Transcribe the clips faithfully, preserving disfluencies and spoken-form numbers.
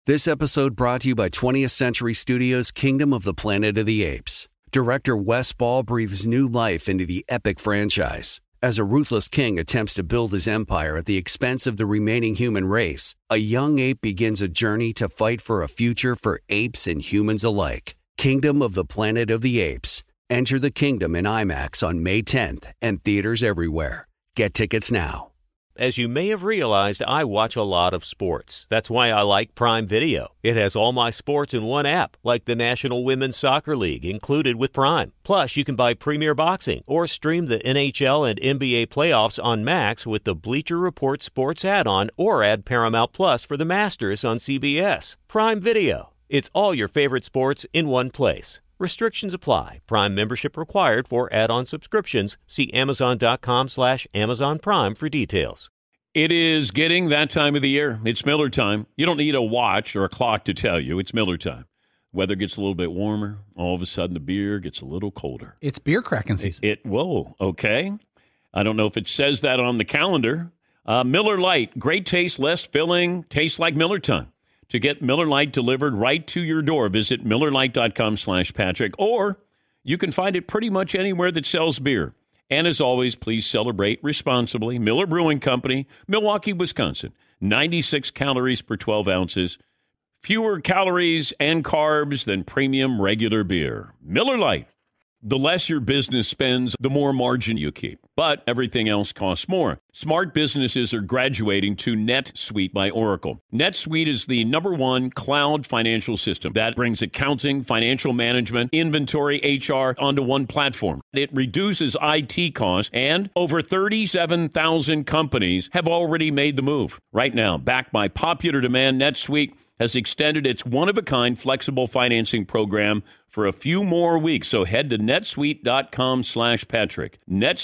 This episode brought to you by twentieth Century Studios' Kingdom of the Planet of the Apes. Director Wes Ball breathes new life into the epic franchise. As a ruthless king attempts to build his empire at the expense of the remaining human race, a young ape begins a journey to fight for a future for apes and humans alike. Kingdom of the Planet of the Apes. Enter the kingdom in IMAX on May tenth and theaters everywhere. Get tickets now. As you may have realized, I watch a lot of sports. That's why I like Prime Video. It has all my sports in one app, like the National Women's Soccer League, included with Prime. Plus, you can buy Premier Boxing or stream the N H L and N B A playoffs on Max with the Bleacher Report Sports add-on, or add Paramount Plus for the Masters on C B S. Prime Video. It's all your favorite sports in one place. Restrictions apply. Prime membership required for add-on subscriptions. See Amazon.com slash Amazon Prime for details. It is getting that time of the year. It's Miller time. You don't need a watch or a clock to tell you. It's Miller time. Weather gets a little bit warmer. All of a sudden, the beer gets a little colder. It's beer cracking season. It, it whoa, okay. I don't know if it says that on the calendar. Uh, Miller Lite, great taste, less filling, tastes like Miller time. To get Miller Lite delivered right to your door, visit MillerLite.com slash Patrick, or you can find it pretty much anywhere that sells beer. And as always, please celebrate responsibly. Miller Brewing Company, Milwaukee, Wisconsin. ninety-six calories per twelve ounces. Fewer calories and carbs than premium regular beer. Miller Lite. The less your business spends, the more margin you keep. But everything else costs more. Smart businesses are graduating to NetSuite by Oracle. NetSuite is the number one cloud financial system that brings accounting, financial management, inventory, H R onto one platform. It reduces I T costs, and over thirty-seven thousand companies have already made the move. Right now, backed by popular demand, NetSuite has extended its one-of-a-kind flexible financing program for a few more weeks. So head to netsuite.com slash Patrick.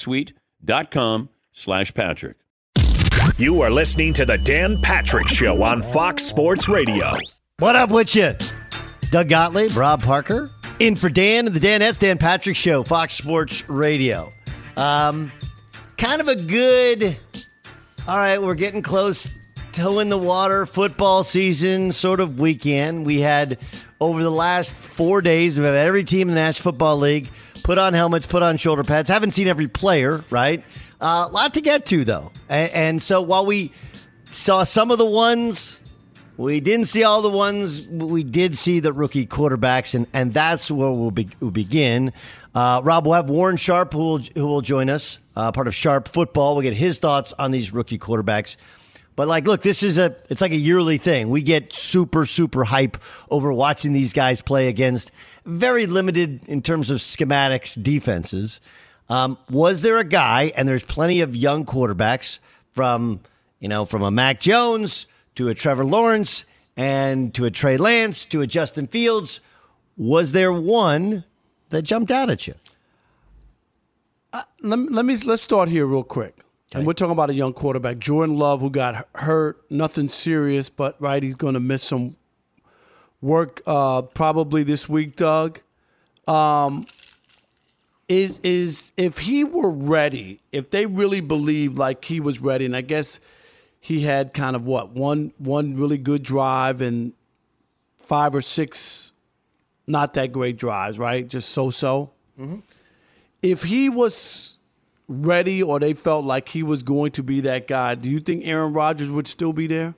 netsuite.com slash Patrick. You are listening to the Dan Patrick Show on Fox Sports Radio. What up with you? Doug Gottlieb, Rob Parker, in for Dan and the Dan S. Dan Patrick Show, Fox Sports Radio. Um, kind of a good, all right, we're getting close, toe in the water, football season sort of weekend. We had, over the last four days, we've had every team in the National Football League put on helmets, put on shoulder pads. Haven't seen every player, right? A uh, lot to get to, though. And, and so while we saw some of the ones, we didn't see all the ones. We did see the rookie quarterbacks, and, and that's where we'll, be, we'll begin. Uh, Rob, we'll have Warren Sharp, who will, who will join us, uh, part of Sharp Football. We'll get his thoughts on these rookie quarterbacks. But, like, look, this is a, it's like a yearly thing. We get super, super hype over watching these guys play against very limited, in terms of schematics, defenses. Um, was there a guy, and there's plenty of young quarterbacks from, you know, from a Mac Jones to a Trevor Lawrence and to a Trey Lance to a Justin Fields. Was there one that jumped out at you? Uh, let me, let me, let's start here real quick. Okay. And we're talking about a young quarterback, Jordan Love, who got hurt. Nothing serious, but, right, he's going to miss some work uh, probably this week, Doug. Um, is is if he were ready, if they really believed like he was ready, and I guess he had kind of what, one one really good drive and five or six not that great drives, right? Just so-so. Mm-hmm. If he was ready, or they felt like he was going to be that guy, do you think Aaron Rodgers would still be there?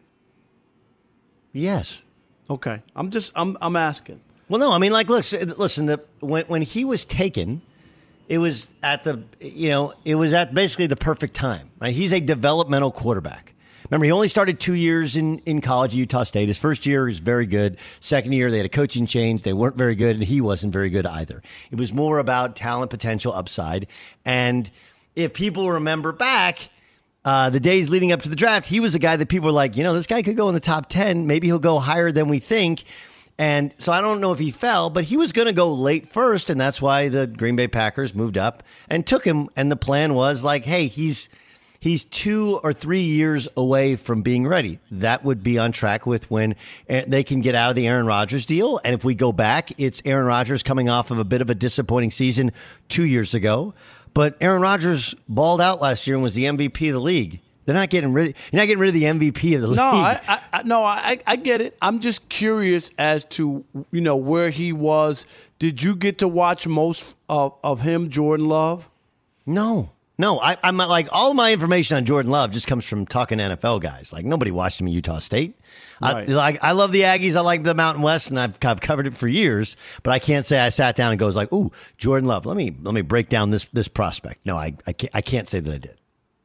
Yes. Okay. I'm just I'm I'm asking. Well, no, I mean, like, look, listen, the, when when he was taken, it was at the, you know, it was at basically the perfect time, right? He's a developmental quarterback. Remember, he only started two years in, in college at Utah State. His first year was very good. Second year, they had a coaching change. They weren't very good, and he wasn't very good either. It was more about talent, potential, upside. And if people remember back, uh, the days leading up to the draft, he was a guy that people were like, you know, this guy could go in the top ten. Maybe he'll go higher than we think. And so I don't know if he fell, but he was going to go late first, and that's why the Green Bay Packers moved up and took him. And the plan was like, hey, he's he's two or three years away from being ready. That would be on track with when they can get out of the Aaron Rodgers deal. And if we go back, it's Aaron Rodgers coming off of a bit of a disappointing season two years ago. But Aaron Rodgers balled out last year and was the M V P of the league They're not getting rid. You're not getting rid of the M V P of the league. No, I, I, I no, I, I get it. I'm just curious as to you know where he was. Did you get to watch most of, of him, Jordan Love? No, no. I, I'm not, like all of my information on Jordan Love just comes from talking N F L guys. Like nobody watched him at Utah State. Right. I, like I love the Aggies. I like the Mountain West, and I've, I've covered it for years. But I can't say I sat down and goes like, "Ooh, Jordan Love. Let me let me break down this this prospect." No, I I can't, I can't say that I did.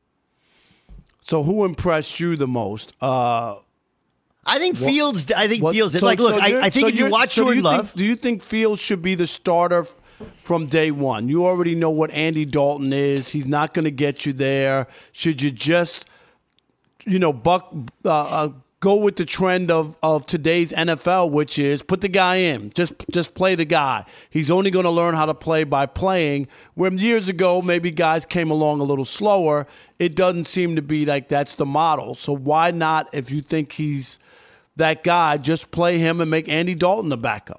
So who impressed you the most? Uh, I think Fields. I think what, Fields. so, like, look, so I, I think so if you watch so Jordan do you Love, think, do you think Fields should be the starter from day one? You already know what Andy Dalton is. He's not going to get you there. Should you just, you know, buck uh, uh, go with the trend of, of today's N F L, which is put the guy in, just just play the guy. He's only going to learn how to play by playing. When years ago, maybe guys came along a little slower. It doesn't seem to be like that's the model. So why not, if you think he's that guy, just play him and make Andy Dalton the backup?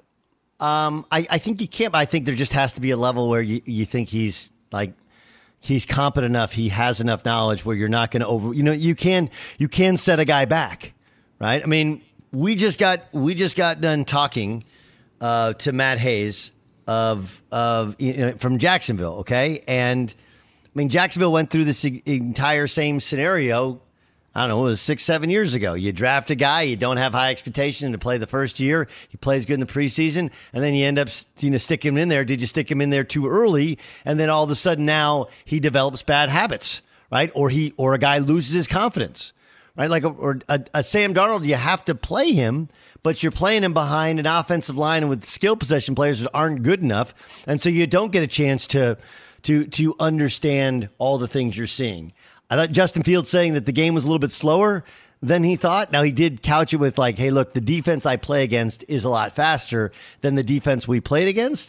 Um, I, I think you can't. But I think there just has to be a level where you, you think he's like he's competent enough. He has enough knowledge where you're not going to over. You know, you can you can set a guy back, right? I mean, we just got we just got done talking uh, to Matt Hayes of of you know, from Jacksonville, okay, and I mean Jacksonville went through this entire same scenario. I don't know, it was six, seven years ago. You draft a guy, you don't have high expectation to play the first year. He plays good in the preseason, and then you end up, you know, sticking him in there. Did you stick him in there too early? And then all of a sudden now he develops bad habits, right? Or he, or a guy loses his confidence, right? Like, a, or a, a Sam Darnold, you have to play him, but you're playing him behind an offensive line and with skill possession players that aren't good enough, and so you don't get a chance to, to, to understand all the things you're seeing. I thought Justin Fields saying that the game was a little bit slower than he thought. Now, he did couch it with like, hey, look, the defense I play against is a lot faster than the defense we played against.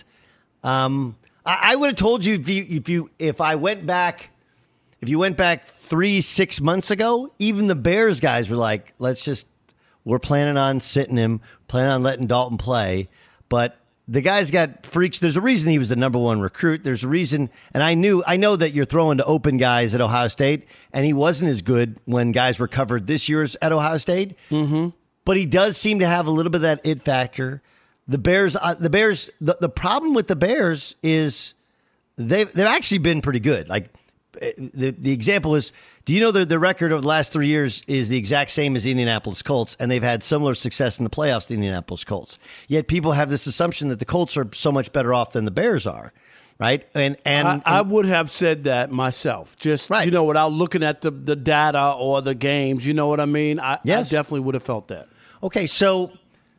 Um, I, I would have told you if you, if you, if I went back, if you went back three, six months ago, even the Bears guys were like, let's just, we're planning on sitting him, planning on letting Dalton play. But the guy's got freaks. There's a reason he was the number one recruit. There's a reason. And I knew, I know that you're throwing to open guys at Ohio State, and he wasn't as good when guys recovered this year's at Ohio State. Mm-hmm. But he does seem to have a little bit of that it factor. The Bears, uh, the Bears, the, the problem with the Bears is they've, they've actually been pretty good. Like the, the example is, do you know that the record over the last three years is the exact same as the Indianapolis Colts, and they've had similar success in the playoffs to the Indianapolis Colts. Yet people have this assumption that the Colts are so much better off than the Bears are, right? And and I, and, I would have said that myself, just right. you know, without looking at the, the data or the games. You know what I mean? I, yes. I definitely would have felt that. Okay, so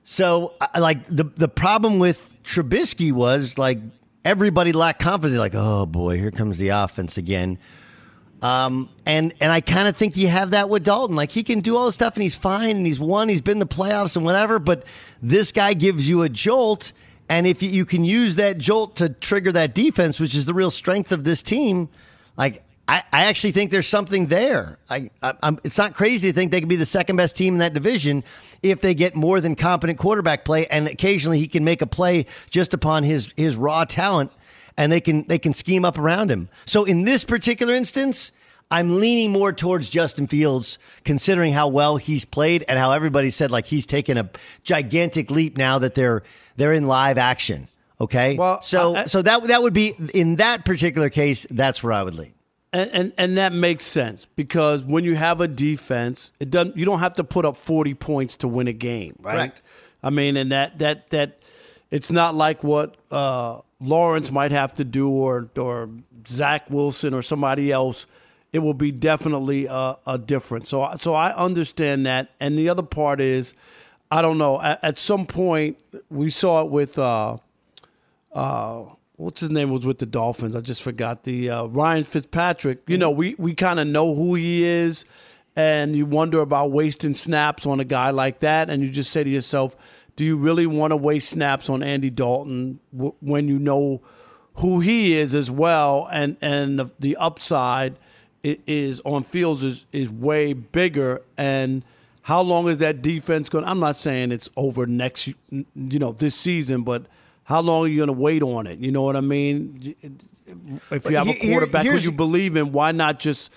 so I, like the the problem with Trubisky was like everybody lacked confidence. Like, oh boy, here comes the offense again. Um, and, and I kind of think you have that with Dalton. Like he can do all this stuff and he's fine and he's won, he's been in the playoffs and whatever, but this guy gives you a jolt. And if you, you can use that jolt to trigger that defense, which is the real strength of this team, like I, I actually think there's something there. I, I I'm, it's not crazy to think they could be the second best team in that division if they get more than competent quarterback play. And occasionally he can make a play just upon his, his raw talent. And they can they can scheme up around him. So in this particular instance, I'm leaning more towards Justin Fields, considering how well he's played and how everybody said like he's taken a gigantic leap now that they're they're in live action. Okay, well, so I, I, so that that would be in that particular case. That's where I would lean. And, and and that makes sense because when you have a defense, it doesn't. You don't have to put up forty points to win a game, right? Correct. I mean, and that that that it's not like what. Uh, Lawrence might have to do, or or Zach Wilson or somebody else. It will be definitely a, a difference. So so I understand that. And the other part is, I don't know. At, at some point, we saw it with uh, uh, what's his name was with the Dolphins. I just forgot the uh, Ryan Fitzpatrick. You know, we we kind of know who he is, and you wonder about wasting snaps on a guy like that, and you just say to yourself, do you really want to waste snaps on Andy Dalton w- when you know who he is as well, and and the, the upside is, is on Fields is, is way bigger? And how long is that defense going? I'm not saying it's over next, you know, this season, but how long are you going to wait on it? You know what I mean? If you have a quarterback who you believe in, why not just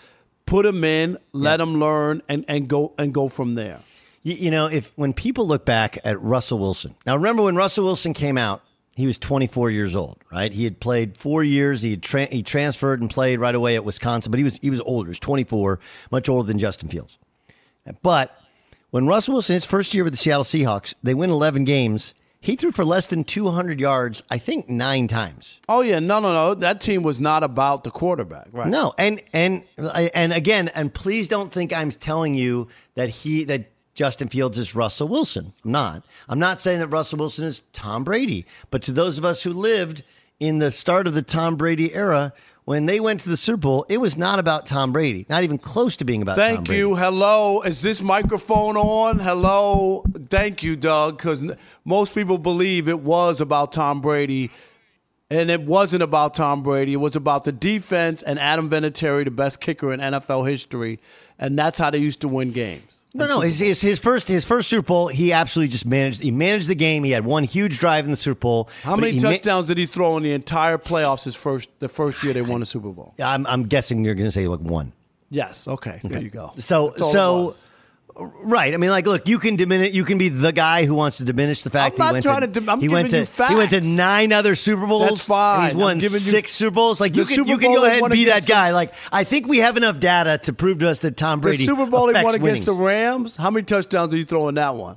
put him in, let yeah. him learn, and, and go and go from there. You, you know, if when people look back at Russell Wilson, now remember when Russell Wilson came out, he was twenty-four years old, right? He had played four years. He had tra- he transferred and played right away at Wisconsin, but he was he was older. He was twenty-four, much older than Justin Fields. But when Russell Wilson, his first year with the Seattle Seahawks, they win eleven games. He threw for less than two hundred yards, I think, nine times. Oh, yeah. No, no, no. That team was not about the quarterback, right? No. And and and again, and please don't think I'm telling you that he that Justin Fields is Russell Wilson. I'm not. I'm not saying that Russell Wilson is Tom Brady. But to those of us who lived in the start of the Tom Brady era, when they went to the Super Bowl, it was not about Tom Brady. Not even close to being about Thank Tom Brady. Thank you. Hello. Is this microphone on? Hello. Thank you, Doug, because most people believe it was about Tom Brady, and it wasn't about Tom Brady. It was about the defense and Adam Vinatieri, the best kicker in N F L history, and that's how they used to win games. No, no. His, his, his first his first Super Bowl, he absolutely just managed. He managed the game. He had one huge drive in the Super Bowl. How many touchdowns ma- did he throw in the entire playoffs? His first the first year they won the Super Bowl. I'm I'm guessing you're going to say like one. Yes. Okay. okay. There you go. So so. Right. I mean, like, look, you can diminish. You can be the guy who wants to diminish the fact I'm that not he went trying to. to dim- I'm he giving went to. you facts. He went to nine other Super Bowls. That's fine. And he's won I'm giving six you, Super Bowls. Like you can, you can go ahead and be that guy. The, like I think we have enough data to prove to us that Tom Brady. The Super Bowl he won against winning. the Rams. How many touchdowns did you throw in that one?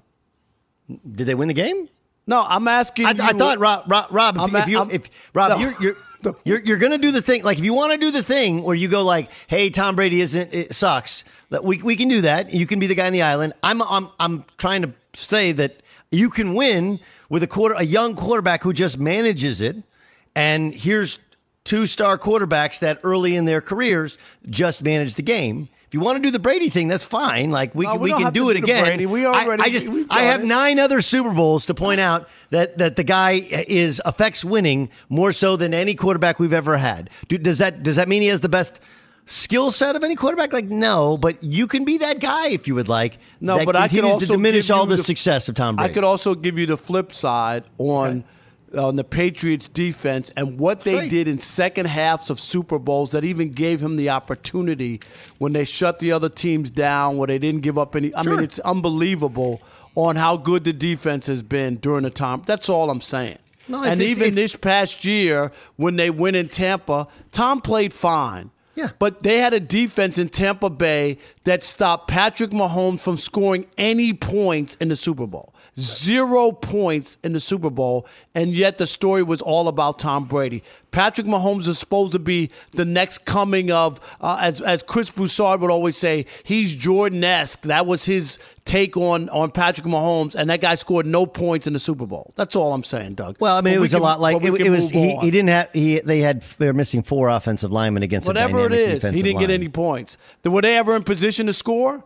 Did they win the game? No, I'm asking. I, you, I thought Rob. Rob, Rob if, if you, if Rob, no. you're. you're You're you're gonna do the thing like if you want to do the thing where you go like, hey, Tom Brady isn't it sucks. That we we can do that. You can be the guy on the island. I'm I'm I'm trying to say that you can win with a quarter a young quarterback who just manages it. And here's two star quarterbacks that early in their careers just manage the game. If you want to do the Brady thing, that's fine. Like we, no, we, we can do, do it do again. Brady. We already, I, I just I have it. nine other Super Bowls to point out that that the guy is affects winning more so than any quarterback we've ever had. Do, does that does that mean he has the best skill set of any quarterback? Like no, but you can be that guy if you would like. No, that but I can also to diminish all the, the success of Tom Brady. I could also give you the flip side on. Okay. On the Patriots defense and what they Great. did in second halves of Super Bowls that even gave him the opportunity when they shut the other teams down, where they didn't give up any. I sure. mean, it's unbelievable on how good the defense has been during the time. That's all I'm saying. No, and it's, even it's, this past year when they win in Tampa, Tom played fine. Yeah. But they had a defense in Tampa Bay that stopped Patrick Mahomes from scoring any points in the Super Bowl. Zero points in the Super Bowl, and yet the story was all about Tom Brady. Patrick Mahomes is supposed to be the next coming of, uh, as as Chris Broussard would always say, he's Jordan-esque. That was his take on, on Patrick Mahomes, and that guy scored no points in the Super Bowl. That's all I'm saying, Doug. Well, I mean, but it was can, a lot like it, it was. He, he didn't have. He they had. They were missing four offensive linemen against whatever a it dynamic is. He didn't line. get any points. Were they ever in position to score?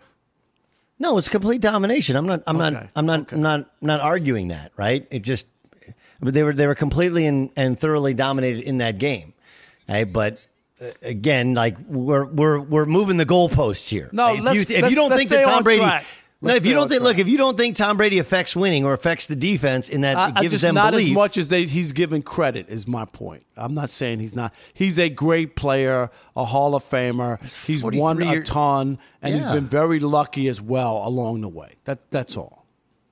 No, it's complete domination. I'm not. I'm okay. not. I'm not. Okay. I'm not. Not arguing that. Right. It just. They were. They were completely and, and thoroughly dominated in that game. Okay? But uh, again, like we're we're we're moving the goalposts here. No, if let's, you, if let's, you don't let's think that Tom Brady. Track. No, Let's if you don't think, track. look, if you don't think Tom Brady affects winning or affects the defense in that I, it gives I just them not belief, as much as they he's given credit is my point. I'm not saying he's not. He's a great player, a Hall of Famer. He's won a ton, and yeah. he's been very lucky as well along the way. That that's all.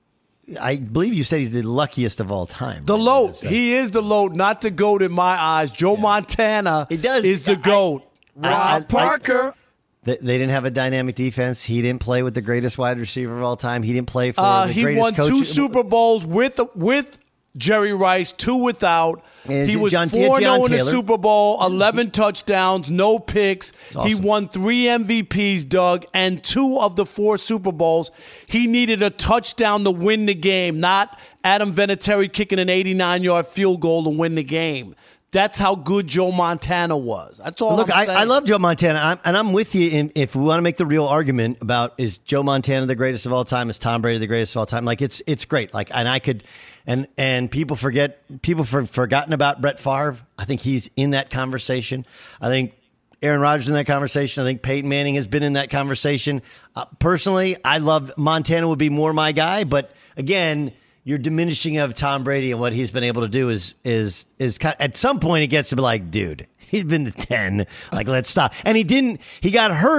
I believe you said he's the luckiest of all time. The LOAT. He is the LOAT, not the GOAT in my eyes. Joe yeah. Montana it does, is the I, GOAT. I, Rob I, I, Parker. They, they didn't have a dynamic defense. He didn't play with the greatest wide receiver of all time. He didn't play for uh, the he greatest won coach. two Super Bowls with with Jerry Rice, two without. And he was John, four John oh in the Taylor. Super Bowl, eleven touchdowns, no picks. Awesome. He won three M V Ps, Doug, and two of the four Super Bowls. He needed a touchdown to win the game, not Adam Vinatieri kicking an eighty-nine-yard field goal to win the game. That's how good Joe Montana was. That's all Look, I'm I, saying. I love Joe Montana, I'm, and I'm with you in, if we want to make the real argument about is Joe Montana the greatest of all time, is Tom Brady the greatest of all time? Like it's it's great. Like, and I could, and and people forget, people have forgotten about Brett Favre. I think he's in that conversation. I think Aaron Rodgers in that conversation. I think Peyton Manning has been in that conversation. Uh, personally, I love Montana would be more my guy, but again, your diminishing of Tom Brady and what he's been able to do is is is kind of, at some point it gets to be like, dude, he's been to ten. Like, let's stop. And he didn't. He got hurt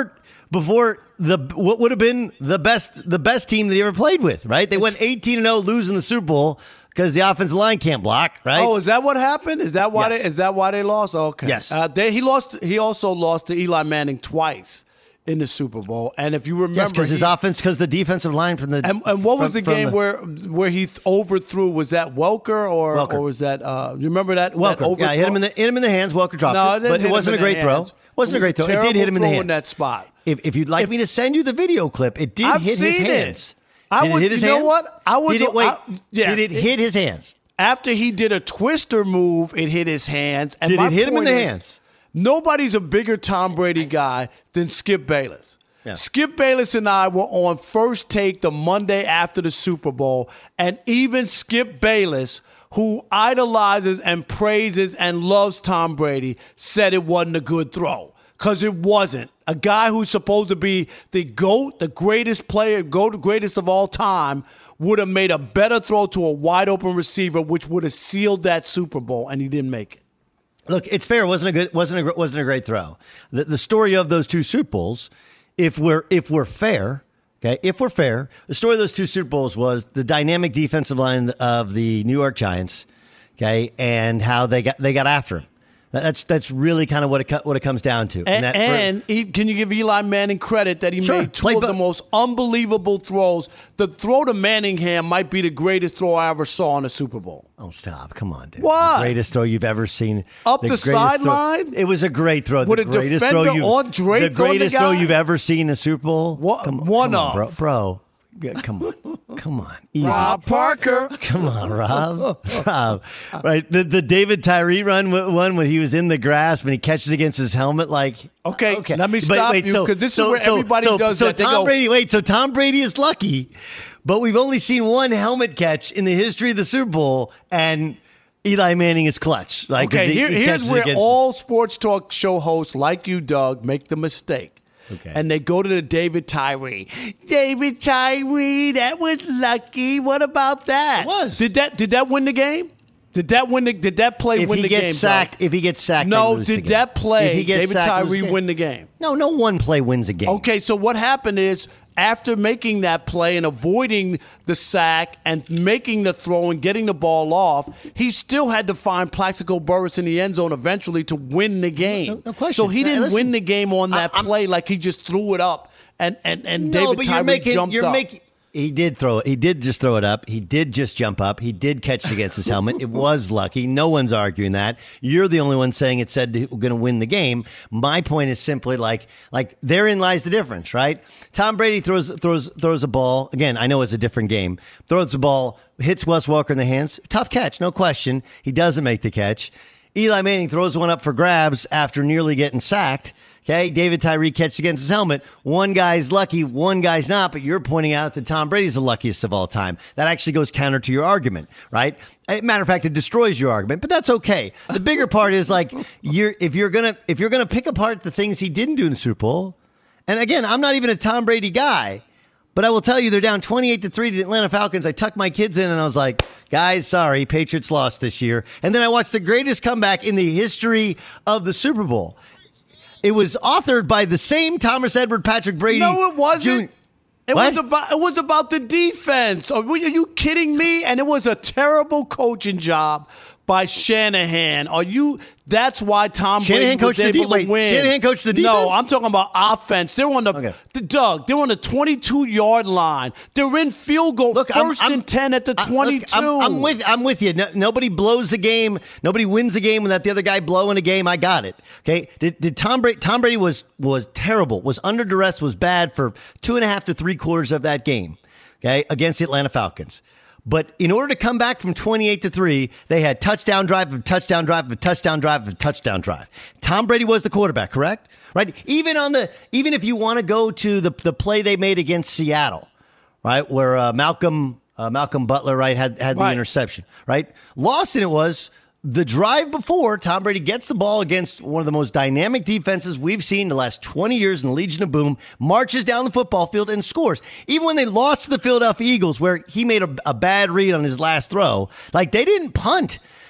before the what would have been the best the best team that he ever played with, right? They it's, went eighteen and oh, losing the Super Bowl because the offensive line can't block, right? Oh, is that what happened? Is that why yes. they is that why they lost? Okay. Yes. Uh, they, he lost. He also lost to Eli Manning twice in the Super Bowl. And if you remember, yes, because his offense, because the defensive line from the and, and what was from, the game the, where where he th- overthrew? Was that Welker or Welker. or was that? Uh, you remember that? Welker. That overthrow? Yeah, hit him in the hit him in the hands. Welker dropped no, it, it didn't but hit it wasn't him a great in throw. hands. Wasn't it a great was throw. It did hit him in the hands in that spot. If if you'd like if, me to send you the video clip, it did I've hit seen his it. hands. I did would, it hit his you hands? know what? I was. Did it wait? I, yes, did it, it hit his hands? After he did a twister move, it hit his hands. And did my it hit him in point the is, hands? Nobody's a bigger Tom Brady guy than Skip Bayless. Yeah. Skip Bayless and I were on First Take the Monday after the Super Bowl, and even Skip Bayless, who idolizes and praises and loves Tom Brady, said it wasn't a good throw. Because it wasn't. A guy who's supposed to be the GOAT, the greatest player, GOAT, the greatest of all time, would have made a better throw to a wide open receiver, which would have sealed that Super Bowl, and he didn't make it. Look, it's fair. It wasn't a good, wasn't a, wasn't a great throw. The, the story of those two Super Bowls, if we're if we're fair, okay, if we're fair, the story of those two Super Bowls was the dynamic defensive line of the New York Giants, okay, and how they got they got after him. That's that's really kind of what it what it comes down to. And, and, that, and he, can you give Eli Manning credit that he sure, made two play, of but, the most unbelievable throws? The throw to Manningham might be the greatest throw I ever saw in a Super Bowl. Oh, stop. Come on, dude. Why? The greatest throw you've ever seen. Up the, the sideline? It was a great throw. With the a greatest defender throw you've, on Drake The greatest on the throw guy? you've ever seen in a Super Bowl. What, come, one come off. on, bro. bro. Yeah, come on. Come on. Easy. Rob Parker. Come on, Rob. Rob. Right. The the David Tyree run one when he was in the grasp and he catches against his helmet like Okay, okay. let me But stop wait, you so- because this so- is where so- everybody so- does so that. They Tom go, Brady, wait, so Tom Brady is lucky, but we've only seen one helmet catch in the history of the Super Bowl, and Eli Manning is clutch. Like, 'cause okay, he- here, he here's catches where against- all sports talk show hosts like you, Doug, make the mistake. Okay. And they go to the David Tyree. David Tyree, that was lucky. What about that? It was. Did that did that win the game? Did that win the did that play if win he the gets game? sacked, Doug? if he gets sacked, No, they lose the did game. that play If he gets David sacked, they lose Tyree the game. win the game? No, no one play wins a game. Okay, so what happened is after making that play and avoiding the sack and making the throw and getting the ball off, he still had to find Plaxico Burress in the end zone eventually to win the game. No- no question. So he Now, didn't listen, win the game on that I- I'm- play like he just threw it up and and, and No, David but Tyree you're making, jumped you're up. Making, he did throw it. He did just throw it up. He did just jump up. He did catch it against his helmet. It was lucky. No one's arguing that. You're the only one saying it said we're going to win the game. My point is simply like, like therein lies the difference, right? Tom Brady throws throws throws a ball. Again, I know it's a different game. Throws the ball, hits Wes Welker in the hands. Tough catch, no question. He doesn't make the catch. Eli Manning throws one up for grabs after nearly getting sacked. Okay, David Tyree catches against his helmet. One guy's lucky, one guy's not, but you're pointing out that Tom Brady's the luckiest of all time. That actually goes counter to your argument, right? Matter of fact, it destroys your argument, but that's okay. The bigger part is like you're if you're gonna if you're gonna pick apart the things he didn't do in the Super Bowl, and again, I'm not even a Tom Brady guy, but I will tell you they're down twenty-eight to three to the Atlanta Falcons. I tucked my kids in and I was like, guys, sorry, Patriots lost this year. And then I watched the greatest comeback in the history of the Super Bowl. It was authored by the same Thomas Edward Patrick Brady. No, it wasn't. Junior It What? was about it was about the defense. Are, are you kidding me? And it was a terrible coaching job by Shanahan. Are you? That's why Tom Shanahan Brady was coached the able de- to wait, win. Shanahan coached the defense? No, I'm talking about offense. They're on the, Okay. the Doug. They're on the twenty-two yard line. They're in field goal. Look, I'm- first I'm- and ten at the I- look, twenty-two. I'm, I'm with. I'm with you. No, nobody blows the game. Nobody wins the game without the other guy blowing a game. I got it. Okay. Did, did Tom Brady? Tom Brady was was terrible. Was under duress. Was bad for two and a half to three quarters of that game. Okay, against the Atlanta Falcons. But in order to come back from twenty-eight to three, they had touchdown drive of touchdown drive of touchdown drive of touchdown drive. Tom Brady was the quarterback, correct? Right? Even on the even if you want to go to the the play they made against Seattle, right, where uh, Malcolm uh, Malcolm Butler right had had the Right. interception, right? Lost in it was the drive before Tom Brady gets the ball against one of the most dynamic defenses we've seen in the last twenty years in the Legion of Boom, marches down the football field and scores. Even when they lost to the Philadelphia Eagles, where he made a, a bad read on his last throw, like they didn't punt.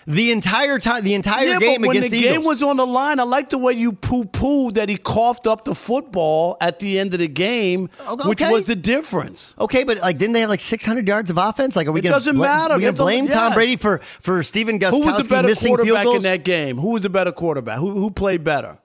the entire time, the entire yeah, game but when against the the game Eagles. was on the line, I like the way you poo-pooed that he coughed up the football at the end of the game, Okay. which was the difference. Okay, but like, didn't they have like six hundred yards of offense? Like, are we It going doesn't to matter. we It gonna blame doesn't- Tom yes. Brady for for Stephen Gostkowski Who was the better missing field quarterback goals? in that game? Who was the better quarterback? Who who played better?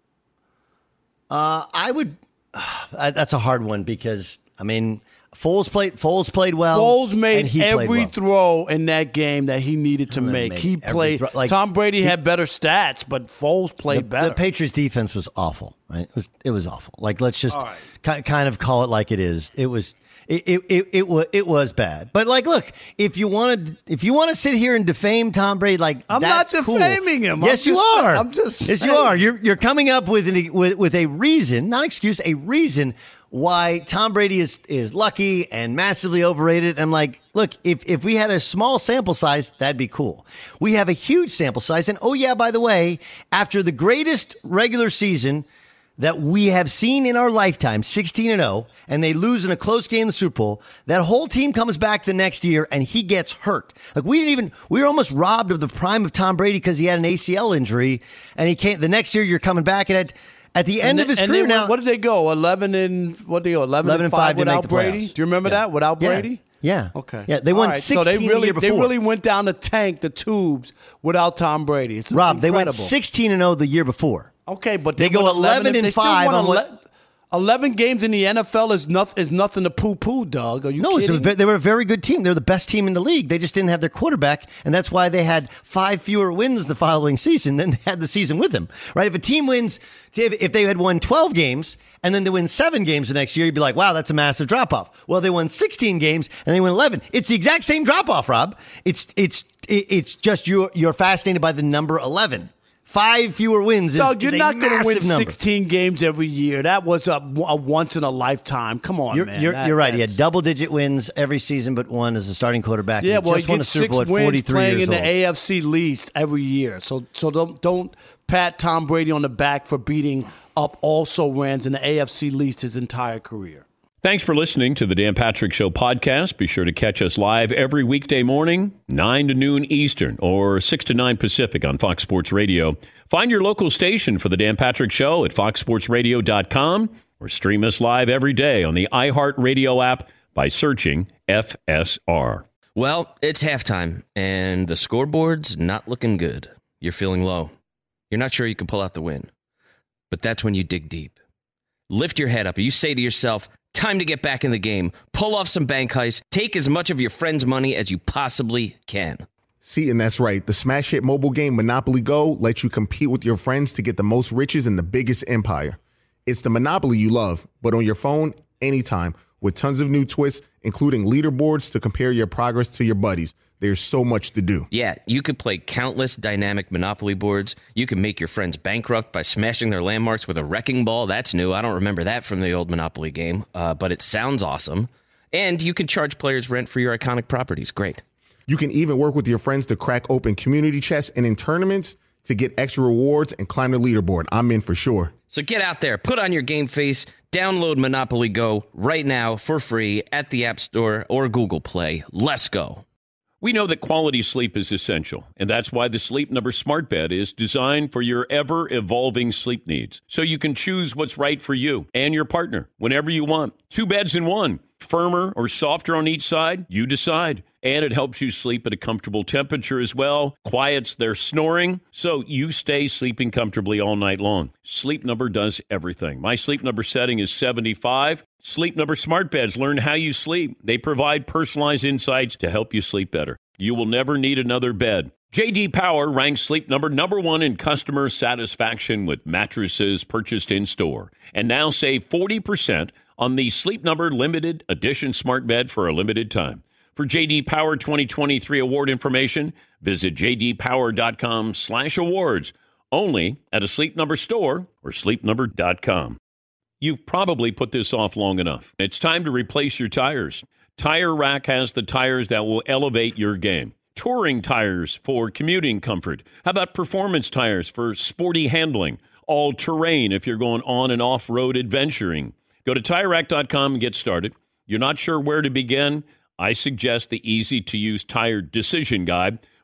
Uh, I would. Uh, that's a hard one because I mean, Foles played. Foles played well. Foles made and he played every well. throw in that game that he needed to He make. made He every played. throw. Like, Tom Brady he- had better stats, but Foles played The, better. the Patriots defense was awful. Right? It was. It was awful. Like, let's just All right. ki- kind of call it like it is. It was. It it, it, it was it was bad. But like, look, if you wanted, if you want to sit here and defame Tom Brady, like I'm that's not cool. defaming him. I'm Yes, you just- are. I'm just yes, you saying. are. You're you're coming up with an, with with a reason, not excuse, a reason why Tom Brady is is lucky and massively overrated. I'm like, look, if if we had a small sample size, that'd be cool. We have a huge sample size, and oh yeah, by the way, after the greatest regular season that we have seen in our lifetime, sixteen and oh, and they lose in a close game in the Super Bowl, that whole team comes back the next year and he gets hurt. Like, we didn't even, we were almost robbed of the prime of Tom Brady because he had an A C L injury, and he can't, the next year you're coming back, and at, at the end And of his they- and career they now. went- what did they go? Eleven and what did they go? Eleven, eleven and five to make without the Brady. playoffs. Do you remember Yeah. that without Yeah. Brady? Yeah. Okay. Yeah, they All won right, sixteen So they really, the year they before. really went down the tank, the tubes, without Tom Brady. It's Rob, they went incredible. sixteen and oh the year before. Okay, but They they, go won eleven and they still five won on ele- what- eleven games in the N F L is nothing. Is nothing to poo-poo, Doug. Are you No, it's a kidding? ve- they were a very good team. They're the best team in the league. They just didn't have their quarterback, and that's why they had five fewer wins the following season than they had the season with him. Right? If a team wins, if, if they had won twelve games and then they win seven games the next year, you'd be like, wow, that's a massive drop off. Well, they won sixteen games and they won eleven. It's the exact same drop off, Rob. It's it's it's just you're you're fascinated by the number eleven. Five fewer wins. Is, Doug, is you're a not going to win massive number. sixteen games every year. That was a, a once in a lifetime. Come on, You're, man. you're, That- you're right. He had that's- double digit wins every season, but one as a starting quarterback. Yeah, he well, just he won the gets Super six Bowl at wins forty-three playing years in the old. A F C least every year. So, so don't don't pat Tom Brady on the back for beating up also rans in the A F C least his entire career. Thanks for listening to the Dan Patrick Show podcast. Be sure to catch us live every weekday morning, nine to noon Eastern or six to nine Pacific on Fox Sports Radio. Find your local station for the Dan Patrick Show at fox sports radio dot com or stream us live every day on the iHeartRadio app by searching F S R. Well, it's halftime, and the scoreboard's not looking good. You're feeling low. You're not sure you can pull out the win. But that's when you dig deep. Lift your head up and you say to yourself, time to get back in the game. Pull off some bank heists. Take as much of your friend's money as you possibly can. See, and that's right. The smash hit mobile game Monopoly Go lets you compete with your friends to get the most riches in the biggest empire. It's the Monopoly you love, but on your phone, anytime, with tons of new twists, including leaderboards to compare your progress to your buddies. There's so much to do. Yeah, you could play countless dynamic Monopoly boards. You can make your friends bankrupt by smashing their landmarks with a wrecking ball. That's new. I don't remember that from the old Monopoly game, uh, but it sounds awesome. And you can charge players rent for your iconic properties. Great. You can even work with your friends to crack open community chests and in tournaments to get extra rewards and climb the leaderboard. I'm in for sure. So get out there, put on your game face, download Monopoly Go right now for free at the App Store or Google Play. Let's go. We know that quality sleep is essential, and that's why the Sleep Number Smart Bed is designed for your ever-evolving sleep needs, so you can choose what's right for you and your partner whenever you want. Two beds in one, firmer or softer on each side, you decide. And it helps you sleep at a comfortable temperature as well, quiets their snoring, so you stay sleeping comfortably all night long. Sleep Number does everything. My Sleep Number setting is seventy-five. Sleep Number Smart Beds learn how you sleep. They provide personalized insights to help you sleep better. You will never need another bed. J D Power ranks Sleep Number number one in customer satisfaction with mattresses purchased in-store. And now save forty percent on the Sleep Number Limited Edition Smart Bed for a limited time. For J D Power twenty twenty-three award information, visit j d power dot com slash awards. Only at a Sleep Number store or sleep number dot com. You've probably put this off long enough. It's time to replace your tires. Tire Rack has the tires that will elevate your game. Touring tires for commuting comfort. How about performance tires for sporty handling? All-terrain if you're going on and off-road adventuring. Go to tire rack dot com and get started. You're not sure where to begin? I suggest the easy-to-use tire decision guide.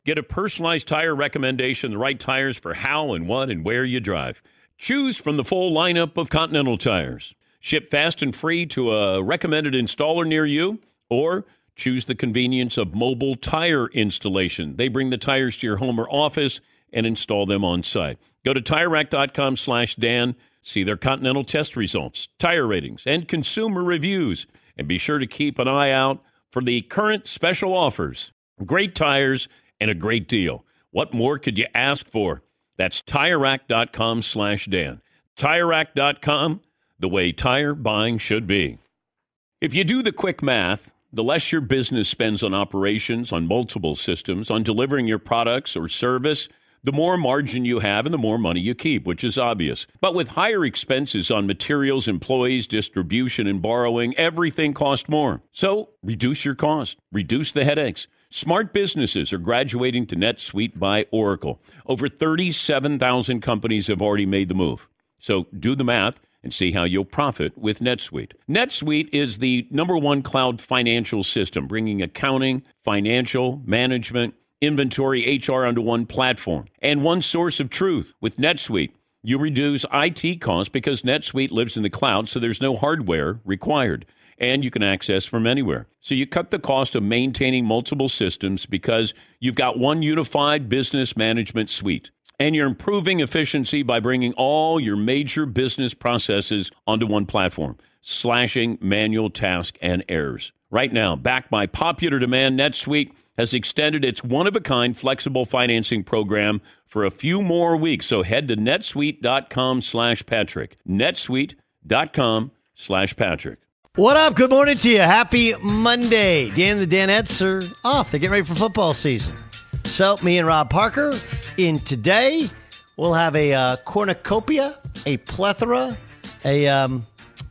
Get a personalized tire recommendation, the right tires for how and what and where you drive. Choose from the full lineup of Continental tires. Ship fast and free to a recommended installer near you, or choose the convenience of mobile tire installation. They bring the tires to your home or office and install them on site. Go to Tire Rack dot com slash Dan. See their Continental test results, tire ratings, and consumer reviews. And be sure to keep an eye out for the current special offers. Great tires and a great deal. What more could you ask for? That's Tire Rack dot com slash Dan. Tire Rack dot com, the way tire buying should be. If you do the quick math, the less your business spends on operations, on multiple systems, on delivering your products or service, the more margin you have and the more money you keep, which is obvious. But with higher expenses on materials, employees, distribution, and borrowing, everything costs more. So reduce your cost. Reduce the headaches. Smart businesses are graduating to NetSuite by Oracle. Over thirty-seven thousand companies have already made the move. So do the math and see how you'll profit with NetSuite. NetSuite is the number one cloud financial system, bringing accounting, financial, management, inventory, H R onto one platform and one source of truth. With NetSuite, you reduce I T costs because NetSuite lives in the cloud, so there's no hardware required, and you can access from anywhere. So you cut the cost of maintaining multiple systems because you've got one unified business management suite. And you're improving efficiency by bringing all your major business processes onto one platform, slashing manual tasks and errors. Right now, backed by popular demand, NetSuite has extended its one-of-a-kind flexible financing program for a few more weeks. So head to netsuite.com slash Patrick. netsuite.com slash Patrick. What up? Good morning to you. Happy Monday. Dan and the Danettes are off. They're getting ready for football season. So me and Rob Parker in today, we'll have a uh, cornucopia, a plethora, a, um,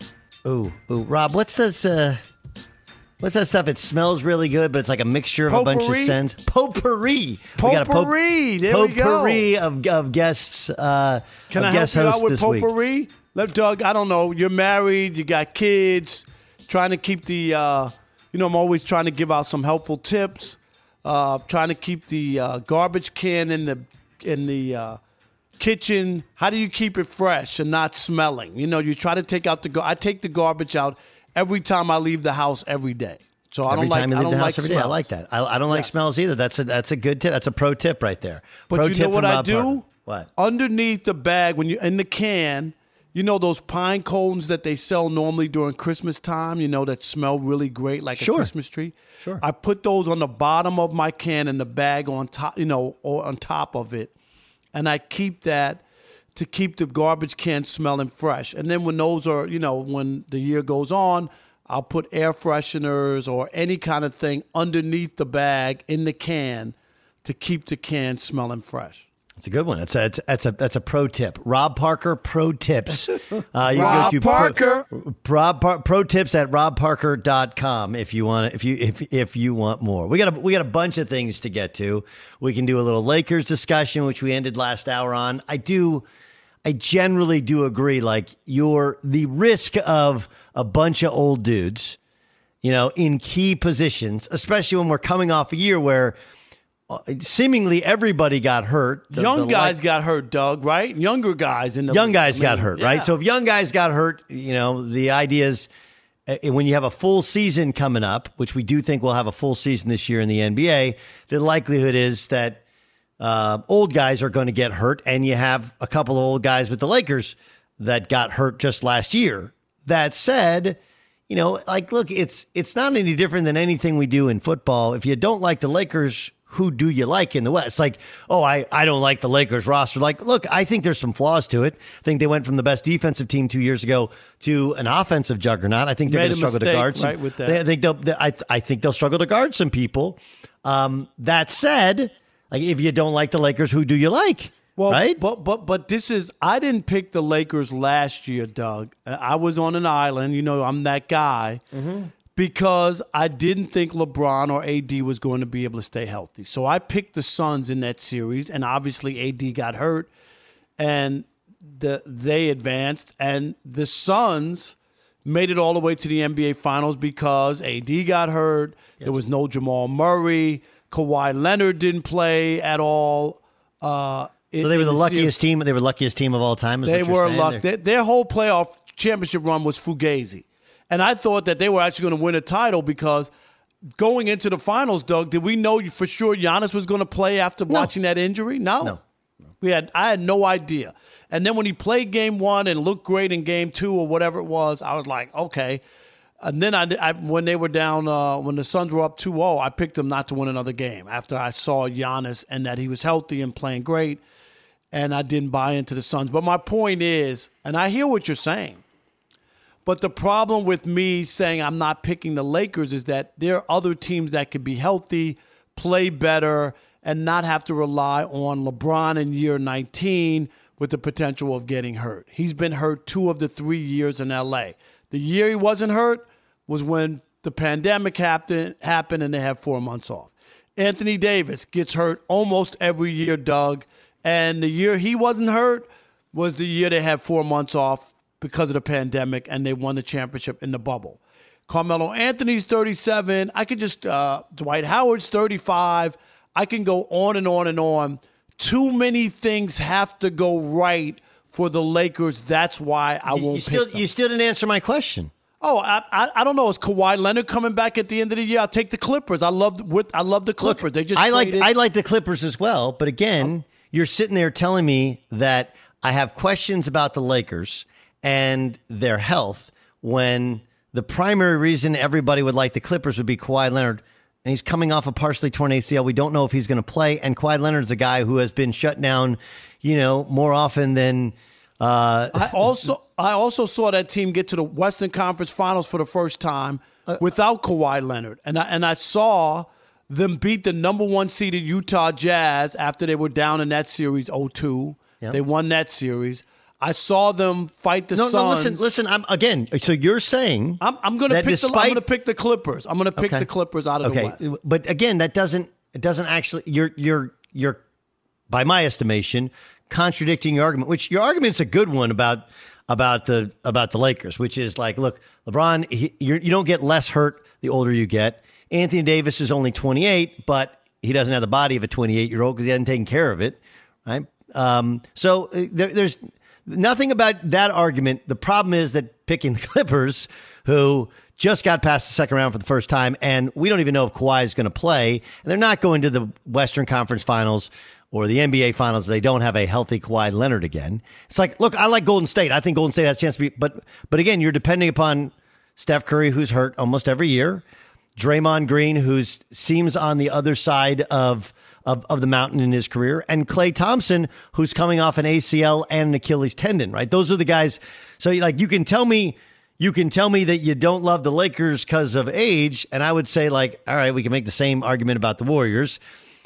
ooh, ooh, Rob, what's this, uh, what's that stuff? It smells really good, but it's like a mixture of Potpourri? a bunch of scents. Potpourri. Potpourri. We got a pot- there we go. Potpourri of, of guests, uh, Can of I guest help you hosts out with this potpourri? week. Let Doug, I don't know, you're married, you got kids, trying to keep the, uh, you know, I'm always trying to give out some helpful tips. Uh, trying to keep the uh, garbage can in the in the uh, kitchen. How do you keep it fresh and not smelling? You know, you try to take out the. I take the garbage out every time I leave the house every day. So I Every don't like. time you I leave don't the house like every day. smells. I like that. I, I don't like Yes. smells either. That's a that's a good tip. That's a pro tip right there. But Pro you tip know what from I Rob do? Parker. What? Underneath the bag, when you in the can, you know those pine cones that they sell normally during Christmas time. You know that smell really great, like Sure. a Christmas tree. Sure. I put those on the bottom of my can and the bag on top, you know, or on top of it, and I keep that to keep the garbage can smelling fresh. And then when those are, you know, when the year goes on, I'll put air fresheners or any kind of thing underneath the bag in the can to keep the can smelling fresh. It's a good one. That's a, it's, that's a that's a pro tip. Rob Parker Pro Tips. Uh, you Rob go to Parker. Pro, Rob Par, Pro Tips at rob parker dot com if you want if you if if you want more. We got a we got a bunch of things to get to. We can do a little Lakers discussion, which we ended last hour on. I do. I generally do agree. Like you're the risk of a bunch of old dudes, you know, in key positions, especially when we're coming off a year where seemingly everybody got hurt. The, Young the guys li- got hurt, Doug, right? Younger guys in the young league. guys I mean, got hurt, yeah. right? So if young guys got hurt, you know, the idea is uh, when you have a full season coming up, which we do think we'll have a full season this year in the N B A, the likelihood is that uh, old guys are going to get hurt, and you have a couple of old guys with the Lakers that got hurt just last year. That said, you know, like, look, it's it's not any different than anything we do in football. If you don't like the Lakers, who do you like in the West? Like, oh, I, I don't like the Lakers roster. Like, look, I think there's some flaws to it. I think they went from the best defensive team two years ago to an offensive juggernaut. I think they're Made going to a struggle to mistake, guard some. right, with that. They, I think they'll. They, I, I think they'll struggle to guard some people. Um, that said, like, if you don't like the Lakers, who do you like? Well, right? but but but this is I didn't pick the Lakers last year, Doug. I was on an island. You know, I'm that guy. Mm-hmm. Because I didn't think LeBron or A D was going to be able to stay healthy. So I picked the Suns in that series, and obviously A D got hurt, and the they advanced, and the Suns made it all the way to the N B A Finals because A D got hurt. Yes. There was no Jamal Murray. Kawhi Leonard didn't play at all. Uh, so they were the, the luckiest team. They were the luckiest team of all time. Is they what you're were saying lucky. there? Their, their whole playoff championship run was fugazi, and I thought that they were actually going to win a title because going into the finals, Doug, did we know for sure Giannis was going to play after No. watching that injury? No. No. We had I had no idea. And then when he played game one and looked great in game two or whatever it was, I was like, okay. And then I, I when they were down, uh, when the Suns were up two oh, I picked them not to win another game after I saw Giannis and that he was healthy and playing great, and I didn't buy into the Suns. But my point is, and I hear what you're saying, but the problem with me saying I'm not picking the Lakers is that there are other teams that could be healthy, play better, and not have to rely on LeBron in year nineteen with the potential of getting hurt. He's been hurt two of the three years in L A. The year he wasn't hurt was when the pandemic happened, happened and they had four months off. Anthony Davis gets hurt almost every year, Doug, and the year he wasn't hurt was the year they had four months off because of the pandemic and they won the championship in the bubble. Carmelo Anthony's thirty-seven. I could just, uh, Dwight Howard's thirty-five. I can go on and on and on. Too many things have to go right for the Lakers. That's why I You- won't you still, pick them. You still didn't answer my question. Oh, I, I I don't know. Is Kawhi Leonard coming back at the end of the year? I'll take the Clippers. I love with I love the Clippers. Look, they just I like traded- I like the Clippers as well, but again, you're sitting there telling me that I have questions about the Lakers and their health when the primary reason everybody would like the Clippers would be Kawhi Leonard, and he's coming off a partially torn A C L. We don't know if he's going to play, and Kawhi Leonard's a guy who has been shut down, you know, more often than. Uh, I also I also saw that team get to the Western Conference Finals for the first time without Kawhi Leonard, and I and I saw them beat the number one seeded Utah Jazz after they were down in that series oh two. Yep. They won that series. I saw them fight the no, Suns. no, listen, listen. I'm again. So you're saying I'm, I'm going to that pick the I'm despite- going to pick the Clippers. I'm going to pick Okay. the Clippers out of okay, the West. but again, that doesn't it doesn't actually. You're you're you're by my estimation contradicting your argument. Which your argument's a good one about about the about the Lakers, which is like, look, LeBron, he, you're, you don't get less hurt the older you get. Anthony Davis is only twenty-eight, but he doesn't have the body of a twenty-eight year old because he hasn't taken care of it, right? Um, so uh, there, there's nothing about that argument. The problem is that picking the Clippers, who just got past the second round for the first time, and we don't even know if Kawhi is going to play, and they're not going to the Western Conference Finals or the N B A Finals. They don't have a healthy Kawhi Leonard again. It's like, look, I like Golden State. I think Golden State has a chance to be, but but again, you're depending upon Steph Curry, who's hurt almost every year, Draymond Green, who seems on the other side of, of of the mountain in his career, and Klay Thompson, who's coming off an A C L and an Achilles tendon, right? Those are the guys. So like, you can tell me, you can tell me that you don't love the Lakers because of age, and I would say like, all right, we can make the same argument about the Warriors.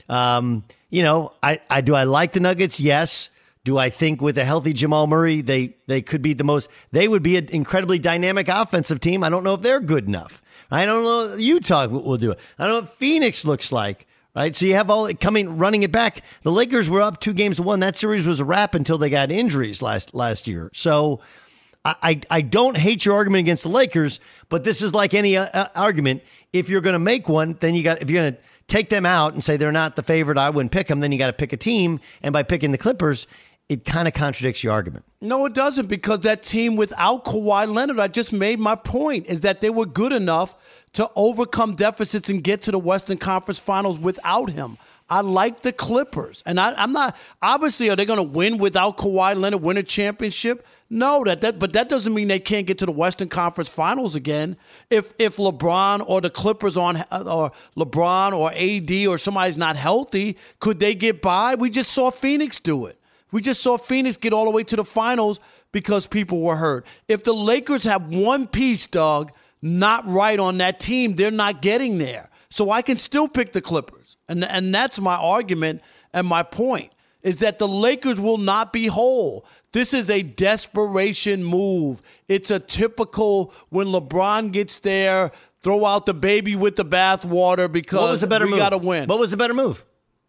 Um, you know, I, I do I like the Nuggets? Yes. Do I think with a healthy Jamal Murray, they they could be the most, they would be an incredibly dynamic offensive team. I don't know if they're good enough. I don't know if Utah will, will do it. I don't know what Phoenix looks like, right? So you have all coming, running it back. The Lakers were up two games to one. That series was a wrap until they got injuries last last year. So I, I, I don't hate your argument against the Lakers, but this is like any uh, argument. If you're going to make one, then you got, if you're going to take them out and say they're not the favorite, I wouldn't pick them, then you got to pick a team. And by picking the Clippers, it kind of contradicts your argument. No, it doesn't, because that team without Kawhi Leonard, I just made my point, is that they were good enough to overcome deficits and get to the Western Conference Finals without him. I like the Clippers. And I, I'm not, obviously, are they going to win without Kawhi Leonard, win a championship? No, that, that but that doesn't mean they can't get to the Western Conference Finals again. If if LeBron or the Clippers on, or LeBron or A D or somebody's not healthy, could they get by? We just saw Phoenix do it. We just saw Phoenix get all the way to the finals because people were hurt. If the Lakers have one piece, Doug, not right on that team, they're not getting there. So I can still pick the Clippers. And, and that's my argument and my point, is that the Lakers will not be whole. This is a desperation move. It's a typical when LeBron gets there, throw out the baby with the bathwater because what was a better we move? got to win. What was a better move?